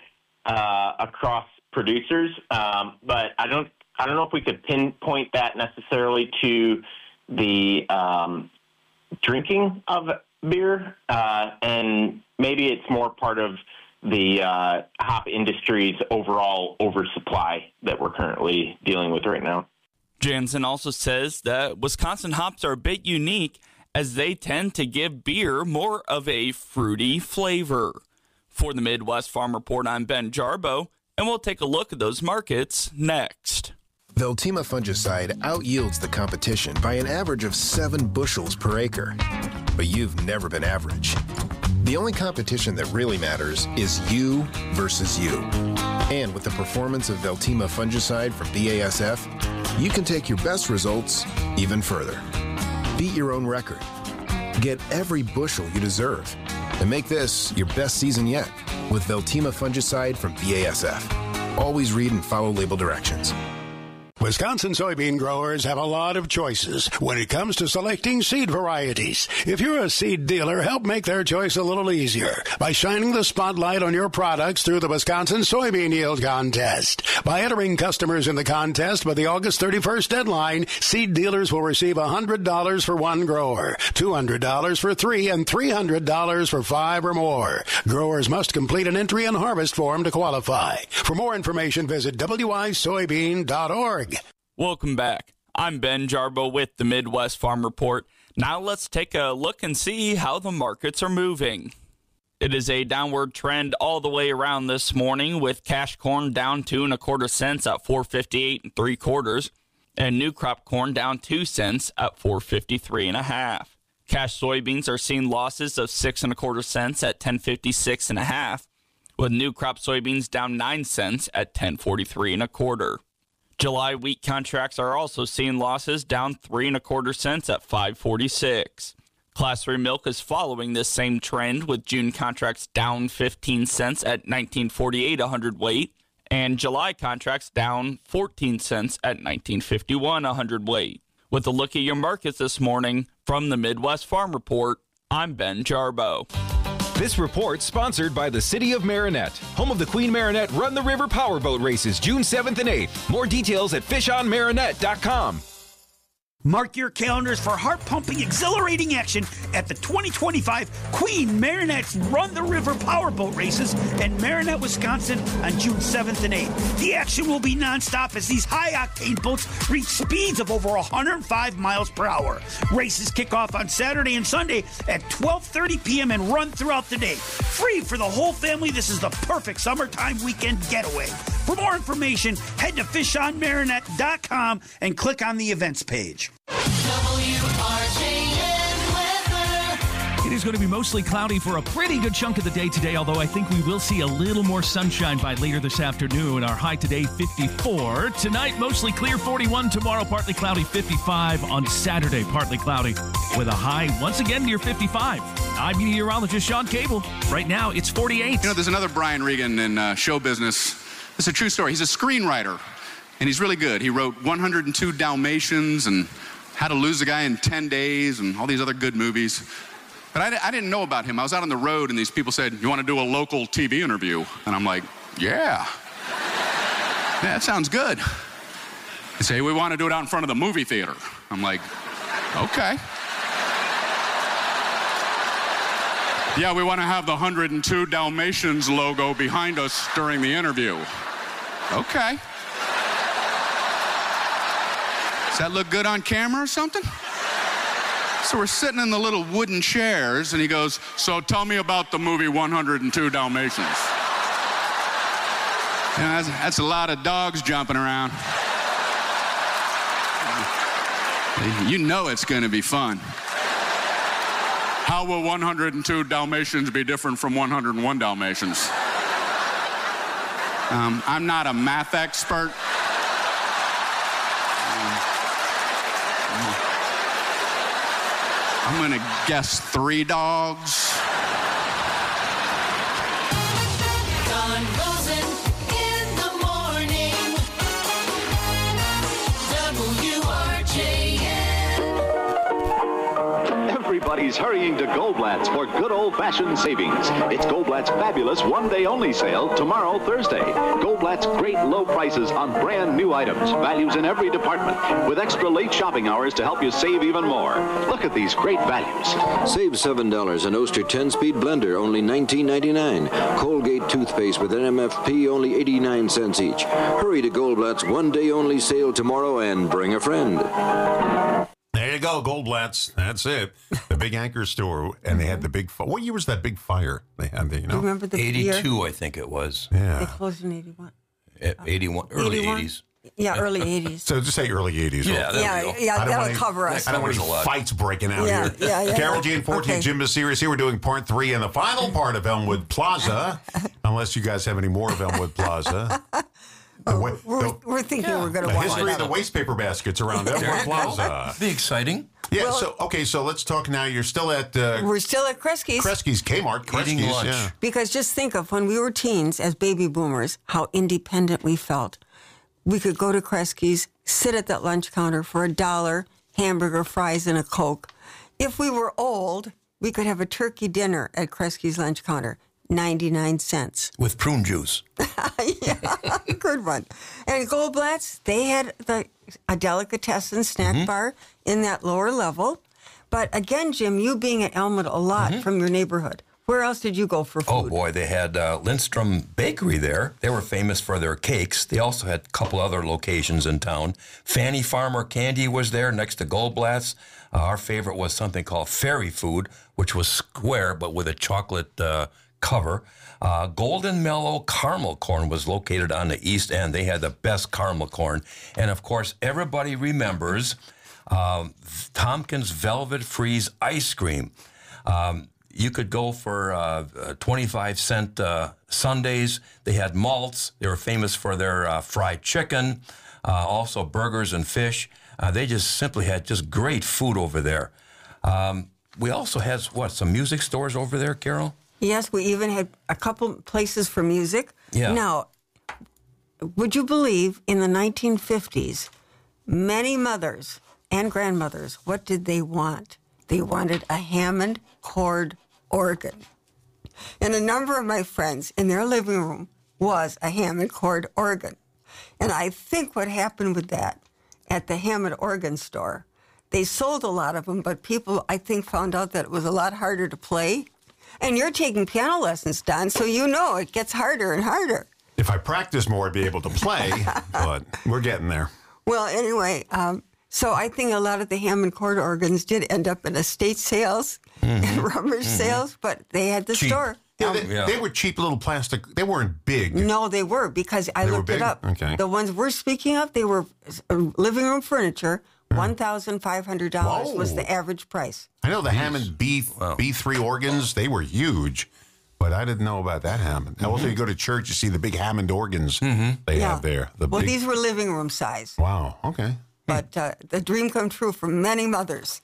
uh, across producers, um, but I don't I don't know if we could pinpoint that necessarily to the um, drinking of beer, uh, and maybe it's more part of the uh, hop industry's overall oversupply that we're currently dealing with right now. Jansen also says that Wisconsin hops are a bit unique, as they tend to give beer more of a fruity flavor. For the Midwest Farm Report, I'm Ben Jarbo, and we'll take a look at those markets next. Veltima fungicide outyields the competition by an average of seven bushels per acre. But you've never been average. The only competition that really matters is you versus you. And with the performance of Veltima fungicide from B A S F, you can take your best results even further. Beat your own record. Get every bushel you deserve. And make this your best season yet with Veltima fungicide from B A S F. Always read and follow label directions. Wisconsin soybean growers have a lot of choices when it comes to selecting seed varieties. If you're a seed dealer, help make their choice a little easier by shining the spotlight on your products through the Wisconsin Soybean Yield Contest. By entering customers in the contest by the August thirty-first deadline, seed dealers will receive one hundred dollars for one grower, two hundred dollars for three, and three hundred dollars for five or more. Growers must complete an entry and harvest form to qualify. For more information, visit W I soybean dot org. Welcome back. I'm Ben Jarbo with the Midwest Farm Report. Now let's take a look and see how the markets are moving. It is a downward trend all the way around this morning, with cash corn down two and a quarter cents at four fifty-eight and three quarters, and new crop corn down two cents at four fifty-three and a half. Cash soybeans are seeing losses of six and a quarter cents at ten fifty-six and a half, with new crop soybeans down nine cents at ten forty-three and a quarter. July wheat contracts are also seeing losses, down three and a quarter cents at five forty-six. Class three milk is following this same trend, with June contracts down fifteen cents at nineteen forty-eight a hundredweight, and July contracts down fourteen cents at nineteen fifty-one a hundredweight. With a look at your markets this morning from the Midwest Farm Report, I'm Ben Jarbo. This report sponsored by the City of Marinette, home of the Queen Marinette Run the River Powerboat Races June seventh and eighth. More details at fish on marinette dot com. Mark your calendars for heart-pumping, exhilarating action at the twenty twenty-five Queen Marinette's Run the River Powerboat Races in Marinette, Wisconsin on June seventh and eighth. The action will be nonstop as these high-octane boats reach speeds of over one hundred five miles per hour. Races kick off on Saturday and Sunday at twelve thirty p.m. and run throughout the day. Free for the whole family, this is the perfect summertime weekend getaway. For more information, head to fish on marinette dot com and click on the events page. W R J N weather. It is going to be mostly cloudy for a pretty good chunk of the day today, although I think we will see a little more sunshine by later this afternoon. Our high today, fifty-four. Tonight, mostly clear, forty-one. Tomorrow, partly cloudy, fifty-five. On Saturday, partly cloudy with a high once again near fifty-five. I'm meteorologist Sean Cable. Right now, it's forty-eight. You know, there's another Brian Regan in uh, show business. It's a true story. He's a screenwriter, and he's really good. He wrote one hundred two Dalmatians and How to Lose a Guy in ten days and all these other good movies. But I, I didn't know about him. I was out on the road, and these people said, "You want to do a local T V interview?" And I'm like, yeah. Yeah, that sounds good. They say, "We want to do it out in front of the movie theater." I'm like, okay. Yeah, we want to have the one hundred two Dalmatians logo behind us during the interview. Okay. Does that look good on camera or something? So we're sitting in the little wooden chairs, and he goes, so tell me about the movie one hundred two Dalmatians. Yeah, that's, that's a lot of dogs jumping around. You know it's going to be fun. How will one hundred two Dalmatians be different from one hundred one Dalmatians? Um, I'm not a math expert. I'm going to guess three dogs. Don Rosen in the morning. W R J N. Everybody's hurrying to Goldblatt's for good old-fashioned savings. It's Goldblatt's fabulous one-day-only sale tomorrow, Thursday. Goldblatt's great low prices on brand new items, values in every department, with extra late shopping hours to help you save even more. Look at these great values. Save seven dollars on Oster ten-speed blender, only nineteen ninety-nine. Colgate toothpaste with an M F P, only eighty-nine cents each. Hurry to Goldblatt's one-day-only sale tomorrow and bring a friend. There you go, Goldblatt's. That's it. The big anchor store, and they had the big. What year was that big fire they had? There, you know, Remember the eighty-two, year? I think it was. They Yeah. closed in eighty-one. eighty-one, early eighty-one? eighties. Yeah, early eighties. So just say early eighties. Yeah, there Yeah, we go. yeah, I don't that'll want any- cover us. I don't want Covers any a lot. fights breaking out Yeah, here. yeah, yeah. Carol G and fourteen, Okay. Jim Messerius here. We're doing part three and the final part of Elmwood Plaza. Unless you guys have any more of Elmwood Plaza. The, wa- We're, the, we're thinking we're going the to history of the waste paper baskets around Elmwood Plaza. Be exciting. Yeah, Well- so, okay, so let's talk now. You're still at uh, We're still at Kresge's. Kresge's, Kmart, Eating Kresge's. lunch. Yeah. Because just think of when we were teens as baby boomers, how independent we felt. We could go to Kresge's, sit at that lunch counter for a dollar, hamburger, fries, and a Coke. If we were old, we could have a turkey dinner at Kresge's lunch counter, ninety-nine cents. With prune juice. Yeah, good one. And Goldblatt's, they had the a delicatessen snack Mm-hmm. bar in that lower level. But again, Jim, you being at Elmwood a lot from your neighborhood, where else did you go for food? Oh, boy, they had uh, Lindstrom Bakery there. They were famous for their cakes. They also had a couple other locations in town. Fanny Farmer Candy was there next to Goldblatt's. Uh, our favorite was something called Fairy Food, which was square but with a chocolate uh, cover. Uh, Golden Mellow Caramel Corn was located on the east end. They had the best caramel corn. And, of course, everybody remembers um, Tompkins Velvet Freeze Ice Cream. Um, You could go for uh, twenty-five cent uh, sundaes. They had malts. They were famous for their uh, fried chicken, uh, also burgers and fish. Uh, they just simply had just great food over there. Um, we also had, what, some music stores over there, Carol? Yes, we even had a couple places for music. Yeah. Now, would you believe in the nineteen fifties, many mothers and grandmothers, what did they want? They wanted a Hammond chord organ. And a number of my friends in their living room was a Hammond chord organ. And I think what happened with that at the Hammond organ store, they sold a lot of them, but people, I think, found out that it was a lot harder to play. And you're taking piano lessons, Don, so you know it gets harder and harder. If I practice more, I'd be able to play, but we're getting there. Well, anyway, um, so I think a lot of the Hammond chord organs did end up in estate sales and rummage sales, but they had the Cheap. store. Yeah, Um, they, they were cheap little plastic. They weren't big. No, they were, because I They were looked big? it up. Okay. The ones we're speaking of, they were uh, living room furniture. one thousand five hundred dollars was Whoa. the average price. I know the Hammond B B three organs. They were huge, but I didn't know about that Hammond. Mm-hmm. Also, you go to church, you see the big Hammond organs they Yeah. have there. The Well, big, these were living room size, wow. Okay. but uh, the dream come true for many mothers.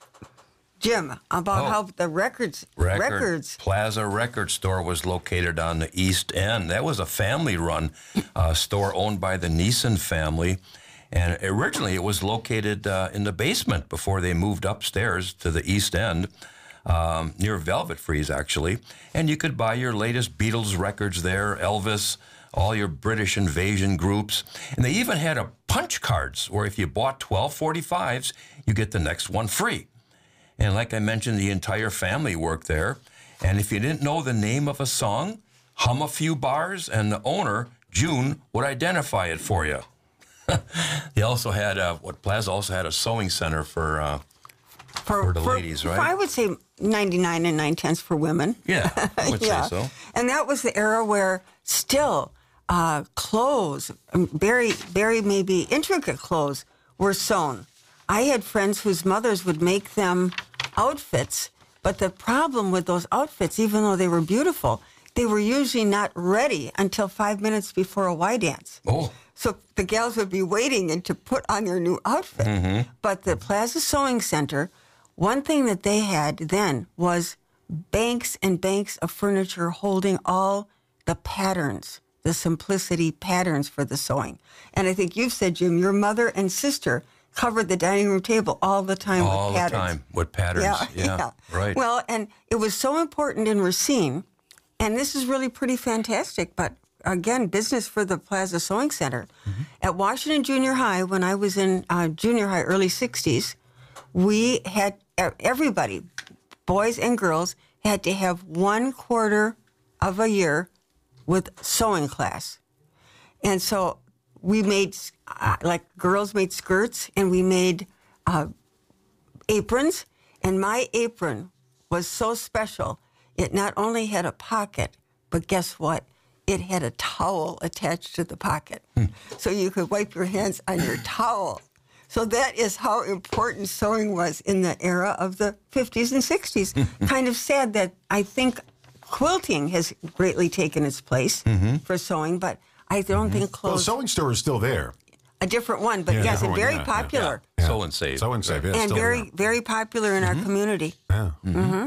Jim, about Oh. how the records, Record, records. Plaza Record Store was located on the East End. That was a family-run uh, store owned by the Neeson family. And originally it was located uh, in the basement before they moved upstairs to the East End, um, near Velvet Freeze, actually. And you could buy your latest Beatles records there, Elvis, all your British invasion groups. And they even had a punch cards where if you bought twelve forty-fives, you get the next one free. And like I mentioned, the entire family worked there. And if you didn't know the name of a song, hum a few bars, and the owner, June, would identify it for you. They also had, a, what Plaza also had a sewing center for uh, for, for the for, ladies, right? For, I would say ninety-nine and nine tenths for women. Yeah, I would yeah. say so. And that was the era where still uh, clothes, very, very maybe intricate clothes, were sewn. I had friends whose mothers would make them outfits, but the problem with those outfits, even though they were beautiful, they were usually not ready until five minutes before a Y dance. Oh. So the gals would be waiting and to put on their new outfit. Mm-hmm. But the Plaza Sewing Center, one thing that they had then was banks and banks of furniture holding all the patterns, the simplicity patterns for the sewing. And I think you've said, Jim, your mother and sister covered the dining room table all the time all with patterns. All the time with patterns, Yeah, yeah, yeah. right. Well, and it was so important in Racine, and this is really pretty fantastic, but again, business for the Plaza Sewing Center. Mm-hmm. At Washington Junior High, when I was in uh, junior high, early sixties, we had, everybody, boys and girls, had to have one quarter of a year with sewing class. And so we made, uh, like, girls made skirts, and we made uh, aprons, and my apron was so special. It not only had a pocket, but guess what? It had a towel attached to the pocket. Hmm. So you could wipe your hands on your towel. So that is how important sewing was in the era of the fifties and sixties. Kind of sad that I think quilting has greatly taken its place mm-hmm. for sewing, but I don't mm-hmm. think clothes... Well, the sewing store is still there. A different one, but yeah, yes, and one, very yeah, popular. Yeah, yeah. Sew and Save. Sew and Save, yeah. And still very, there. very popular in mm-hmm. our community. Yeah. Mm-hmm. Mm-hmm.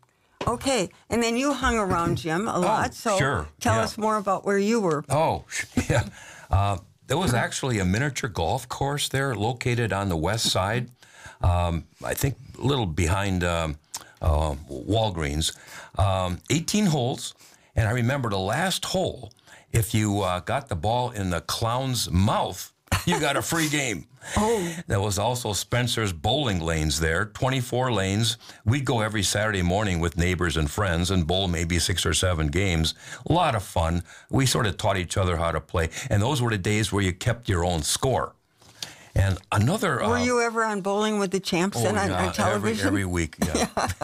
Okay, and then you hung around, Jim, a lot. Oh, so sure. tell yeah. us more about where you were. Oh, yeah. Uh, there was actually a miniature golf course there located on the west side. Um, I think a little behind um, uh, Walgreens. Um, eighteen holes, and I remember the last hole, if you uh, got the ball in the clown's mouth, you got a free game. Oh. There was also Spencer's bowling lanes there, twenty-four lanes. We'd go every Saturday morning with neighbors and friends and bowl maybe six or seven games. A lot of fun. We sort of taught each other how to play. And those were the days where you kept your own score. And another... Were uh, you ever on Bowling with the Champs oh, and on, yeah, on television? Every, every week, yeah.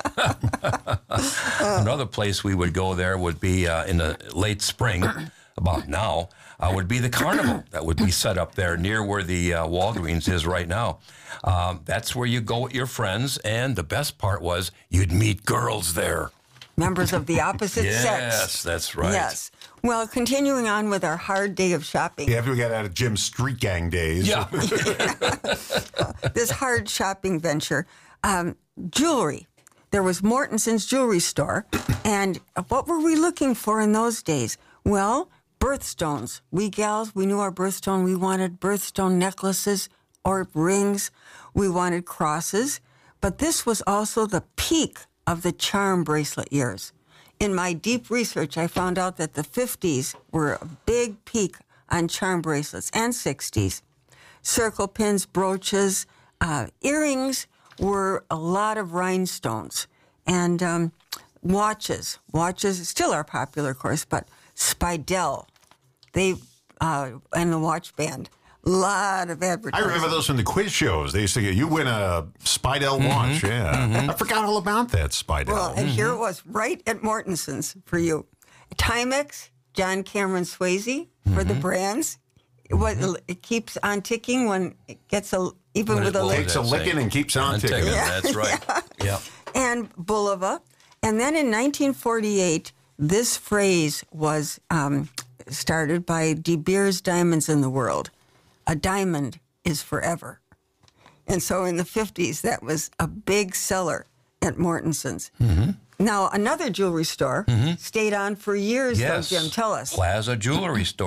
Another place we would go there would be uh, in the late spring, about now, uh, would be the carnival that would be set up there near where the uh, Walgreens is right now. Um, that's where you go with your friends, and the best part was you'd meet girls there. Members of the opposite yes, sex. Yes, that's right. Yes. Well, continuing on with our hard day of shopping. Yeah, after we got out of Jim's street gang days. Yeah. This hard shopping venture. Um, jewelry. There was Mortenson's jewelry store. And what were we looking for in those days? Well, birthstones. We gals, we knew our birthstone. We wanted birthstone necklaces or rings. We wanted crosses. But this was also the peak of the charm bracelet years. In my deep research, I found out that the fifties were a big peak on charm bracelets, and sixties. Circle pins, brooches, uh, earrings were a lot of rhinestones. And um, watches. Watches still are popular, of course, but Speidel, they, uh, and the watch band. Lot of I advertising. remember those from the quiz shows. They used to get, you win a Speidel Mm-hmm. watch. Yeah. Mm-hmm. I forgot all about that Speidel. Well, and mm-hmm. here it was, right at Mortenson's for you. Timex, John Cameron Swayze for Mm-hmm. the brands. It, was, it keeps on ticking when it gets a, even What with it- a what lick. Takes a licking and keeps on ticking. Yeah. That's right. Yeah. And Bulova. And then in nineteen forty-eight, this phrase was um, started by De Beers Diamonds in the World. A diamond is forever. And so in the fifties, that was a big seller at Mortenson's. Mm-hmm. Now, another jewelry store Mhm. stayed on for years, Yes. though, Jim. Tell us. Plaza Jewelry Store.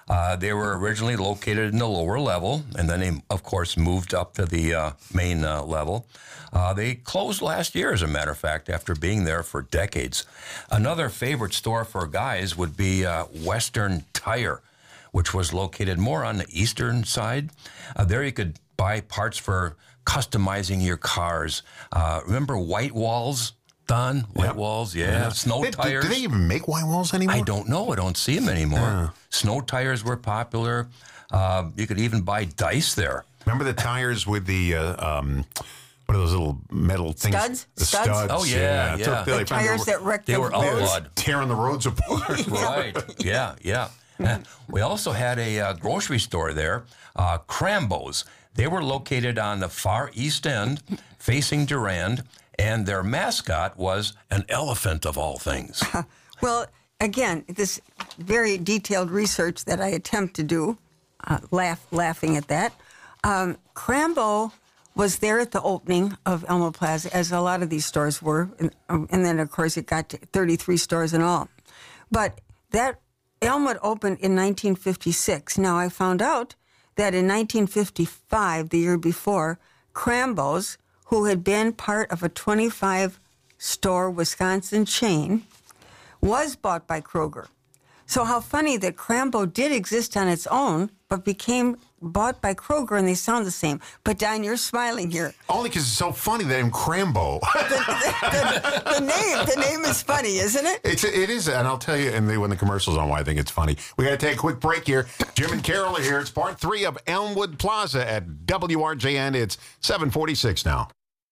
Uh, they were originally located in the lower level, and then they, of course, moved up to the uh, main uh, level. Uh, they closed last year, as a matter of fact, after being there for decades. Another favorite store for guys would be uh, Western Tire, which was located more on the eastern side. Uh, there you could buy parts for customizing your cars. Uh, remember white walls? Don, white yep. walls, yeah. yeah. Snow they, tires. Do they even make white walls anymore? I don't know. I don't see them anymore. Yeah. Snow tires were popular. Uh, you could even buy dice there. Remember the tires with the, uh, um, what are those little metal things? Studs? The Studs? studs. Oh, yeah, yeah. So The they tires were, that wrecked They the were roads. outlawed. tearing the roads apart. Right. Yeah, yeah. Uh, we also had a uh, grocery store there, uh, Crambo's. They were located on the far east end, facing Durand, and their mascot was an elephant, of all things. Well, again, this very detailed research that I attempt to do, uh, laugh, laughing at that. Um, Crambo was there at the opening of Elmwood Plaza, as a lot of these stores were, and, um, and then, of course, it got to thirty-three stores in all. But that Elmwood opened in nineteen fifty-six. Now, I found out that in nineteen fifty-five, the year before, Crambo's, who had been part of a twenty-five store Wisconsin chain, was bought by Kroger. So how funny that Crambo did exist on its own, but became bought by Kroger, and they sound the same. But Don, you're smiling here. Only because it's so funny that I'm Crambo. the, the, the name, the name is funny, isn't it? It's it is, and I'll tell you, and the, when the commercial's on, why I think it's funny. We got to take a quick break here. Jim and Carol are here. It's part three of Elmwood Plaza at W R J N. It's seven forty-six now.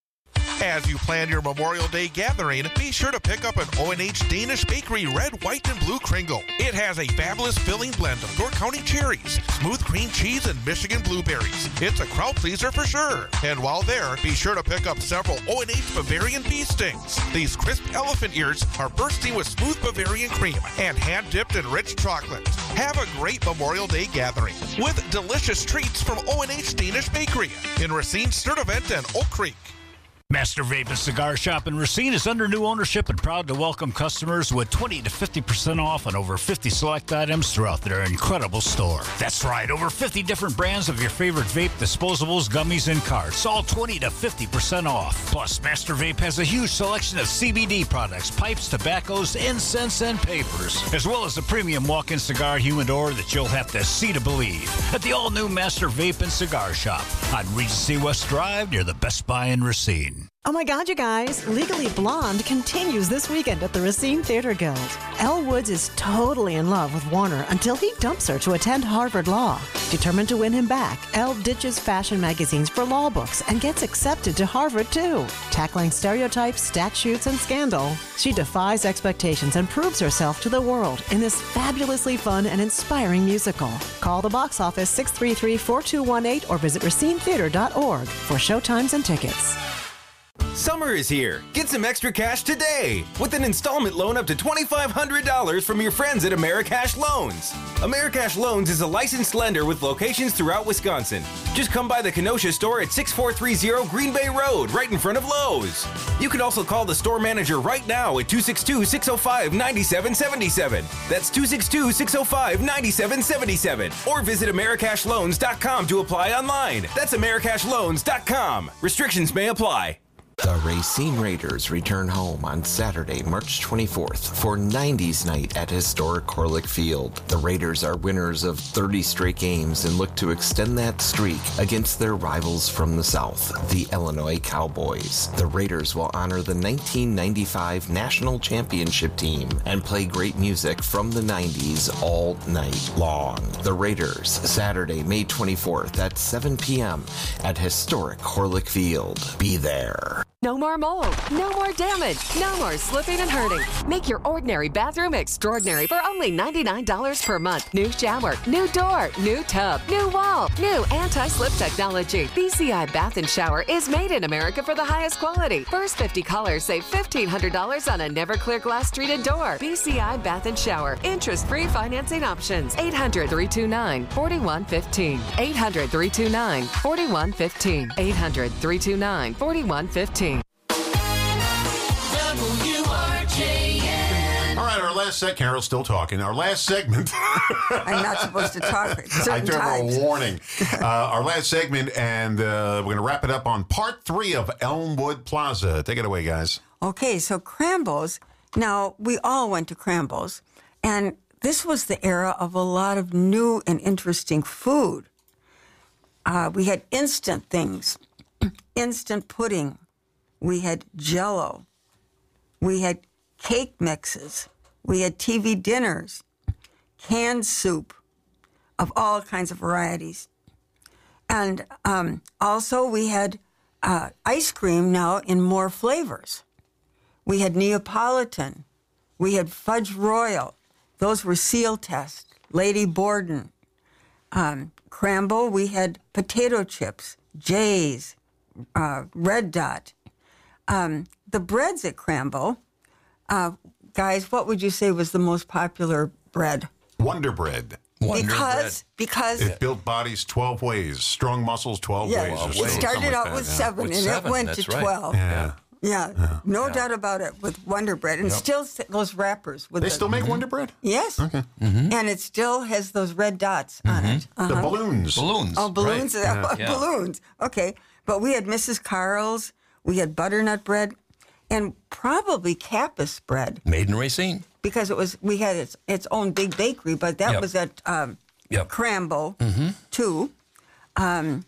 As you plan your Memorial Day gathering, be sure to pick up an O and H Danish Bakery Red, White, and Blue Kringle. It has a fabulous filling blend of York County cherries, smooth cream cheese, and Michigan blueberries. It's a crowd pleaser for sure. And while there, be sure to pick up several O and H Bavarian bee stings. These crisp elephant ears are bursting with smooth Bavarian cream and hand-dipped in rich chocolate. Have a great Memorial Day gathering with delicious treats from O and H Danish Bakery in Racine, Sturtevant, and Oak Creek. Master Vape and Cigar Shop in Racine is under new ownership and proud to welcome customers with twenty to fifty percent off on over fifty select items throughout their incredible store. That's right, over fifty different brands of your favorite vape, disposables, gummies, and carts, all twenty to fifty percent off. Plus, Master Vape has a huge selection of C B D products, pipes, tobaccos, incense, and papers, as well as a premium walk-in cigar humidor that you'll have to see to believe at the all-new Master Vape and Cigar Shop on Regency West Drive near the Best Buy in Racine. Oh my God, you guys. Legally Blonde continues this weekend at the Racine Theater Guild. Elle Woods is totally in love with Warner until he dumps her to attend Harvard Law. Determined to win him back, Elle ditches fashion magazines for law books and gets accepted to Harvard too. Tackling stereotypes, statutes, and scandal, she defies expectations and proves herself to the world in this fabulously fun and inspiring musical. Call the box office six three three, four two one eight or visit racine theater dot org for showtimes and tickets. Summer is here. Get some extra cash today with an installment loan up to twenty-five hundred dollars from your friends at Americash Loans. Americash Loans is a licensed lender with locations throughout Wisconsin. Just come by the Kenosha store at six four three zero Green Bay Road, right in front of Lowe's. You can also call the store manager right now at two six two, six oh five, nine seven seven seven. That's two six two, six oh five, nine seven seven seven. Or visit americash loans dot com to apply online. That's americash loans dot com. Restrictions may apply. The Racine Raiders return home on Saturday, March twenty-fourth for nineties night at historic Corlick Field. The Raiders are winners of thirty straight games and look to extend that streak against their rivals from the South, the Illinois Cowboys. The Raiders will honor the nineteen ninety-five National Championship team and play great music from the nineties all night long. The Raiders, Saturday, May twenty-fourth at seven p.m. at historic Corlick Field. Be there. No more mold, no more damage, no more slipping and hurting. Make your ordinary bathroom extraordinary for only ninety-nine dollars per month. New shower, new door, new tub, new wall, new anti-slip technology. B C I Bath and Shower is made in America for the highest quality. First fifty callers save fifteen hundred dollars on a never clear glass treated door. B C I Bath and Shower. Interest-free financing options. eight hundred, three two nine, four one one five. eight hundred, three two nine, four one one five. eight hundred, three two nine, four one one five. All right, our last last segment, Carol's still talking. Our last segment. I'm not supposed to talk at I certain gave her times. a warning. Uh, our last segment, and uh, we're going to wrap it up on part three of Elmwood Plaza. Take it away, guys. Okay, so Crambo's. Now, we all went to Crambo's, and this was the era of a lot of new and interesting food. Uh, we had instant things, instant pudding. We had Jell-O. We had cake mixes. We had T V dinners, canned soup of all kinds of varieties. And um, also we had uh, ice cream now in more flavors. We had Neapolitan. We had Fudge Royal. Those were Seal Test, Lady Borden. Um, Crambo, we had potato chips, Jay's, uh, Red Dot. Um, the breads at Crambo, uh, guys, what would you say was the most popular bread? Wonder Bread. Because, because It built bodies twelve ways, strong muscles twelve yeah, ways. or it something started like out that, with yeah. seven, With and seven, it went that's to right. twelve. Yeah. Yeah, no Yeah. doubt about it with Wonder Bread. And Yep. still s- those wrappers. With They the, still make Wonder Bread? Yes. Okay. And it still has those red dots on it. The Uh-huh. balloons. Balloons. Oh, balloons. Right. uh, Yeah. Balloons. Okay. But we had Missus Carl's. We had butternut bread. And probably Kappas bread. Made in Racine. Because it was, we had its, its own big bakery, but that Yep. was at um, Yep. Crambo, Mm-hmm. too. Um,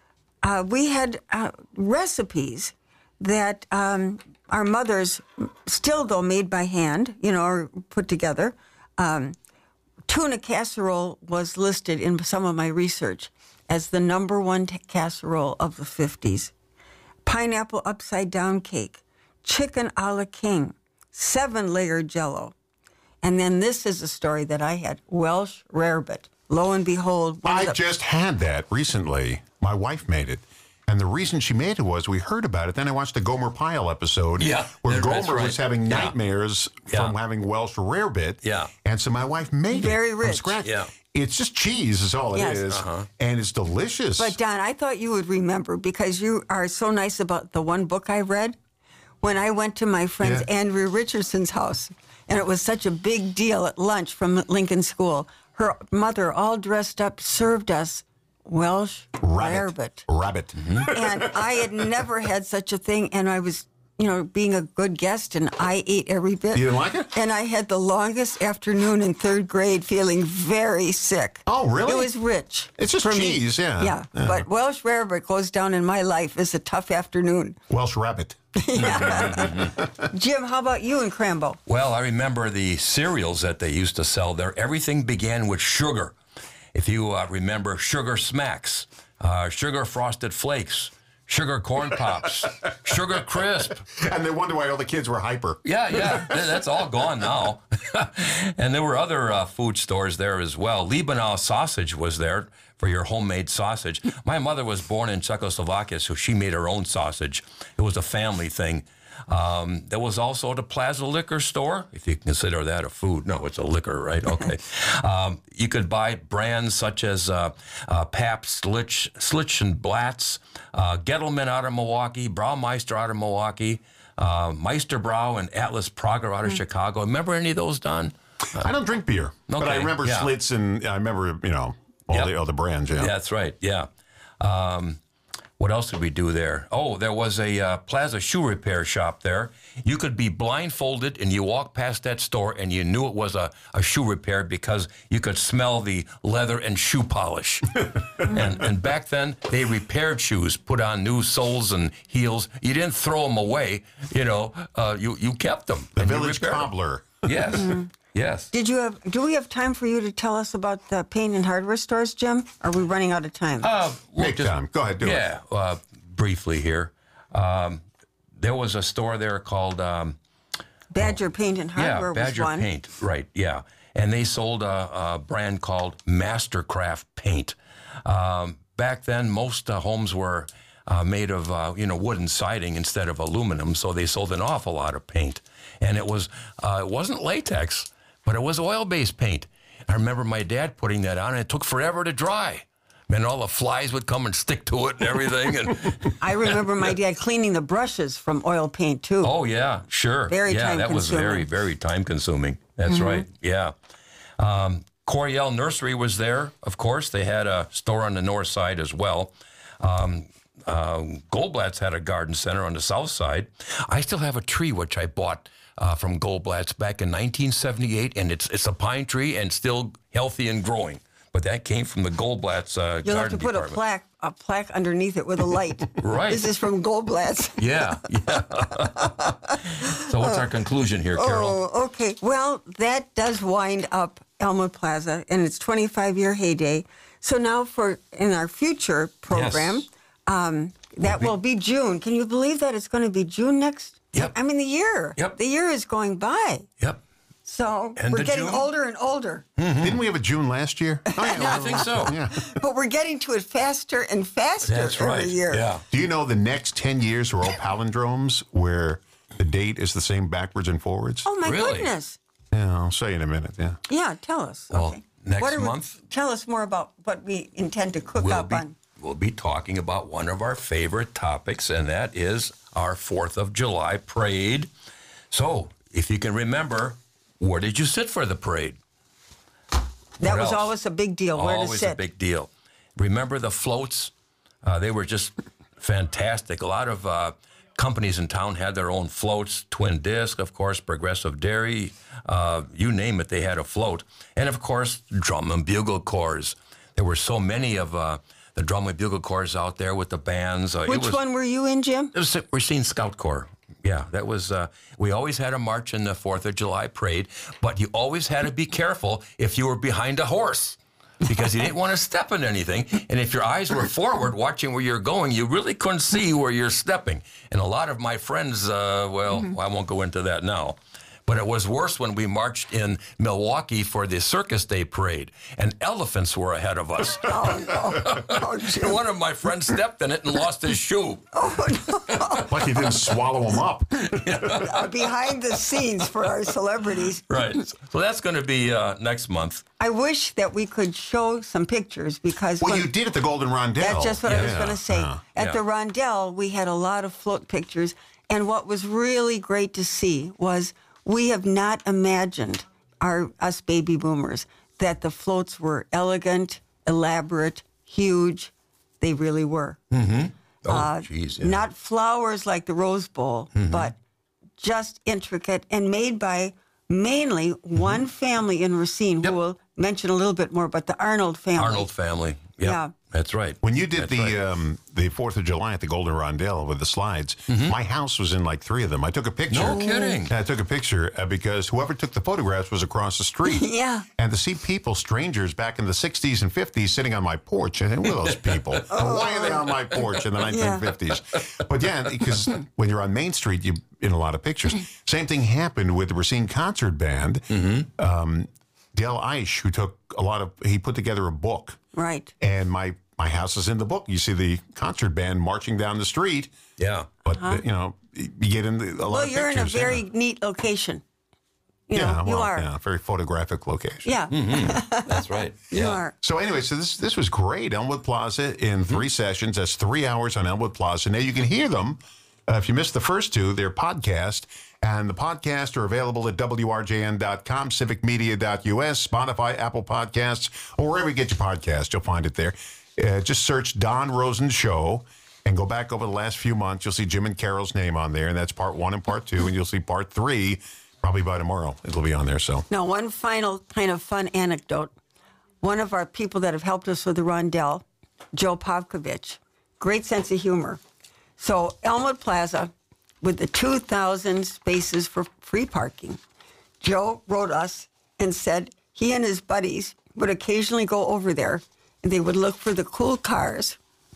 uh, we had uh, recipes that um, our mothers still, though, made by hand, you know, or put together. Um, tuna casserole was listed in some of my research as the number one t- casserole of the fifties. Pineapple upside-down cake, chicken a la king, seven-layer Jell-O. And then this is a story that I had, Welsh rarebit. Lo and behold. one of I the- just had that recently. My wife made it. And the reason she made it was we heard about it. Then I watched the Gomer Pyle episode Yeah, where that- that's Gomer right. was having Yeah. nightmares Yeah. from having Welsh rarebit. Yeah. And so my wife made Very it rich. from scratch. Yeah. It's just cheese is all it Yes. is. Uh-huh. And it's delicious. But Don, I thought you would remember because you are so nice about the one book I read. When I went to my friend Yeah. Andrea Richardson's house, and it was such a big deal at lunch from Lincoln School, her mother, all dressed up, served us Welsh rarebit. Rabbit. And I had never had such a thing, and I was, you know, being a good guest, and I ate every bit. You didn't like it? And I had the longest afternoon in third grade feeling very sick. Oh, really? It was rich. It's just for me. cheese, yeah. yeah. Yeah. But Welsh rarebit goes down in my life as a tough afternoon. Welsh rabbit. Jim, how about you in Crambo? Well, I remember the cereals that they used to sell there. Everything began with sugar. If you uh, remember Sugar Smacks, uh, Sugar Frosted Flakes, Sugar Corn Pops, Sugar Crisp. And they wonder why all the kids were hyper. Yeah, yeah, th- that's all gone now. And there were other uh, food stores there as well. Liebenau Sausage was there for your homemade sausage. My mother was born in Czechoslovakia, so she made her own sausage. It was a family thing. Um, there was also the Plaza Liquor Store, if you consider that a food. No, it's a liquor, right? Okay. um, you could buy brands such as uh, uh, Pabst, Schlitz, Schlitz and Blatz, uh, Gettleman out of Milwaukee, Braumeister out of Milwaukee, uh, Meisterbrau and Atlas Prager out of Chicago. Remember any of those, Don? I don't drink beer. But I Okay, remember yeah. Schlitz and I remember, you know, all Yep. the other brands, yeah. That's right, yeah. Um, what else did we do there? Oh, there was a uh, Plaza shoe repair shop there. You could be blindfolded and you walk past that store and you knew it was a, a shoe repair because you could smell the leather and shoe polish. and, and back then, they repaired shoes, put on new soles and heels. You didn't throw them away, you know, uh, you, you kept them. The and you village repaired them. cobbler. Yes, yes. Did you have? Do we have time for you to tell us about the paint and hardware stores, Jim? Are we running out of time? Uh, we'll Make just- time. Go ahead, do it. yeah, uh, briefly here. Um, there was a store there called um, Badger Paint and Hardware yeah, Badger was one. Paint, right? Yeah, and they sold a, a brand called Mastercraft Paint. Um, back then, most uh, homes were uh, made of uh, you know wooden siding instead of aluminum, so they sold an awful lot of paint, and it was uh, it wasn't latex, but it was oil-based paint. I remember my dad putting that on, and it took forever to dry. And all the flies would come and stick to it and everything. And I remember my dad cleaning the brushes from oil paint too. oh yeah, sure. Very yeah, time that was consuming. very, very time consuming. That's Mhm. right. Yeah. Um, Coriel Nursery was there, of course. They had a store on the north side as well. Um, uh, Goldblatt's had a garden center on the south side. I still have a tree which I bought uh, from Goldblatt's back in nineteen seventy-eight, and it's it's a pine tree and still healthy and growing. But that came from the Goldblatt's uh, You'll have garden to put department. a plaque, a plaque underneath it with a light. Right. This is from Goldblatt's. Yeah, yeah. So what's our conclusion here, Carol? Oh, okay. Well, that does wind up Elmwood Plaza in its twenty-five year heyday. So now for in our future program, Yes. um, that will be June. Can you believe that it's going to be June next? Yep. I mean, the year. Yep. The year is going by. Yep. So End we're of getting June? older and older. Didn't we have a June last year? Oh, yeah, I think so. Yeah. But we're getting to it faster and faster every year. Do you know the next ten years are all palindromes where the date is the same backwards and forwards? Oh, my goodness. Yeah, I'll show you in a minute. Yeah. Yeah, tell us. Well, okay. next What are we- month- tell us more about what we intend to cook We'll up be, on. we'll be talking about one of our favorite topics, and that is our fourth of July parade. So, if you can remember, where did you sit for the parade? That Where was else? always a big deal. Where to Always sit. a big deal. Remember the floats? Uh, they were just fantastic. A lot of uh, companies in town had their own floats. Twin Disc, of course, Progressive Dairy, uh, you name it, they had a float. And of course, drum and bugle corps. There were so many of uh, the drum and bugle corps out there with the bands. Uh, it Which was, one were you in, Jim? It was we're seeing Scout Corps. Yeah, that was. Uh, we always had a march in the Fourth of July parade, but you always had to be careful if you were behind a horse, because you didn't want to step in anything. And if your eyes were forward, watching where you're going, you really couldn't see where you're stepping. And a lot of my friends, uh, well, Mm-hmm. I won't go into that now. But it was worse when we marched in Milwaukee for the Circus Day parade, and elephants were ahead of us. Oh, no. Oh, Jim. One of my friends stepped in it and lost his shoe. Like he didn't swallow them up. Uh, behind the scenes for our celebrities. Right. So that's going to be uh, next month. I wish that we could show some pictures because Well, when- you did at the Golden Rondell. That's just what I was Yeah, going to say. yeah, At yeah. the Rondell, we had a lot of float pictures, and what was really great to see was we have not imagined, our us baby boomers, that the floats were elegant, elaborate, huge. They really were. Mm-hmm. Oh, Uh, jeez. Yeah. Not flowers like the Rose Bowl, Mhm. but just intricate and made by mainly one family in Racine, who we'll mention a little bit more, but the Arnold family. Arnold family. Yep. Yeah. That's right. When you did That's the right. um, the Fourth of July at the Golden Rondell with the slides, my house was in like three of them. I took a picture. No kidding. I took a picture uh, because whoever took the photographs was across the street. Yeah. And to see people, strangers back in the sixties and fifties sitting on my porch, I think, who are those people? And why are they on my porch in the nineteen fifties? But yeah, because when you're on Main Street, you're in a lot of pictures. Same thing happened with the Racine Concert Band. Um, Dale Eisch, who took a lot of, he put together a book. Right. And my my house is in the book. You see the concert band marching down the street. Yeah. But, Uh-huh. you know, you get in the, a lot Well, of you're in a pictures, very yeah. neat location. You yeah, know, you well, are. yeah, very photographic location. Yeah. That's right. You are. So anyway, so this this was great. Elmwood Plaza in three sessions. That's three hours on Elmwood Plaza. Now you can hear them. Uh, if you missed the first two, they're podcast. And the podcasts are available at W R J N dot com, civic media dot U S, Spotify, Apple Podcasts, or wherever you get your podcast, you'll find it there. Uh, just search Don Rosen Show and go back over the last few months. You'll see Jim and Carol's name on there, and that's part one and part two. And you'll see part three probably by tomorrow. It'll be on there. So Now, one final kind of fun anecdote. One of our people that have helped us with the Rondell, Joe Pavkovich, great sense of humor. So Elmwood Plaza, with the two thousand spaces for free parking, Joe wrote us and said he and his buddies would occasionally go over there and they would look for the cool cars,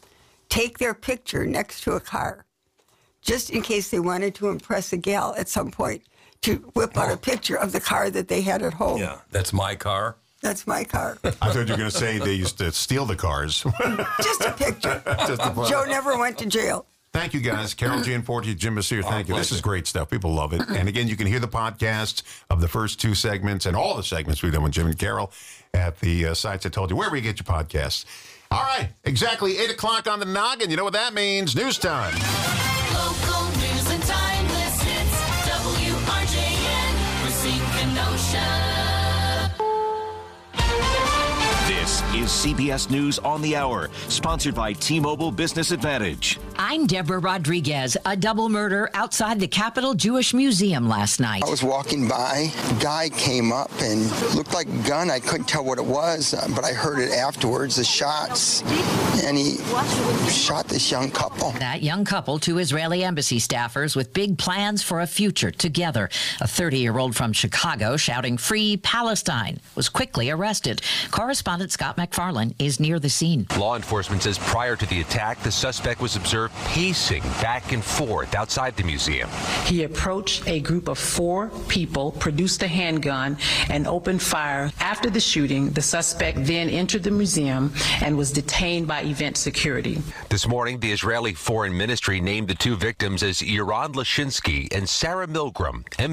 take their picture next to a car, just in case they wanted to impress a gal at some point, to whip out a picture of the car that they had at home. Yeah, that's my car. That's my car. I thought you were going to say they used to steal the cars. Just a picture. Just a photo. Joe never went to jail. Thank you, guys. Carol Gianforte, Jim Messere, thank you. This is great stuff. People love it. And again, you can hear the podcasts of the first two segments and all the segments we've done with Jim and Carol at the uh, sites I told you, wherever you get your podcasts. All right, exactly eight o'clock on the noggin. You know what that means. News time. Local news and timeless hits. W R J N. Racine, Kenosha. This is C B S News on the Hour, sponsored by T-Mobile Business Advantage. I'm Deborah Rodriguez. A double murder outside the Capitol Jewish Museum last night. I was walking by. A guy came up and looked like a gun. I couldn't tell what it was, uh, but I heard it afterwards, the shots. And he shot this young couple. That young couple, two Israeli embassy staffers with big plans for a future together. A thirty-year-old from Chicago shouting "Free Palestine" was quickly arrested. Correspondent Scott McFarlane is near the scene. Law enforcement says prior to the attack, the suspect was observed pacing back and forth outside the museum. He approached a group of four people, produced a handgun, and opened fire. After the shooting, the suspect then entered the museum and was detained by event security. This morning, the Israeli Foreign Ministry named the two victims as Yaron Lashinsky and Sarah Milgram.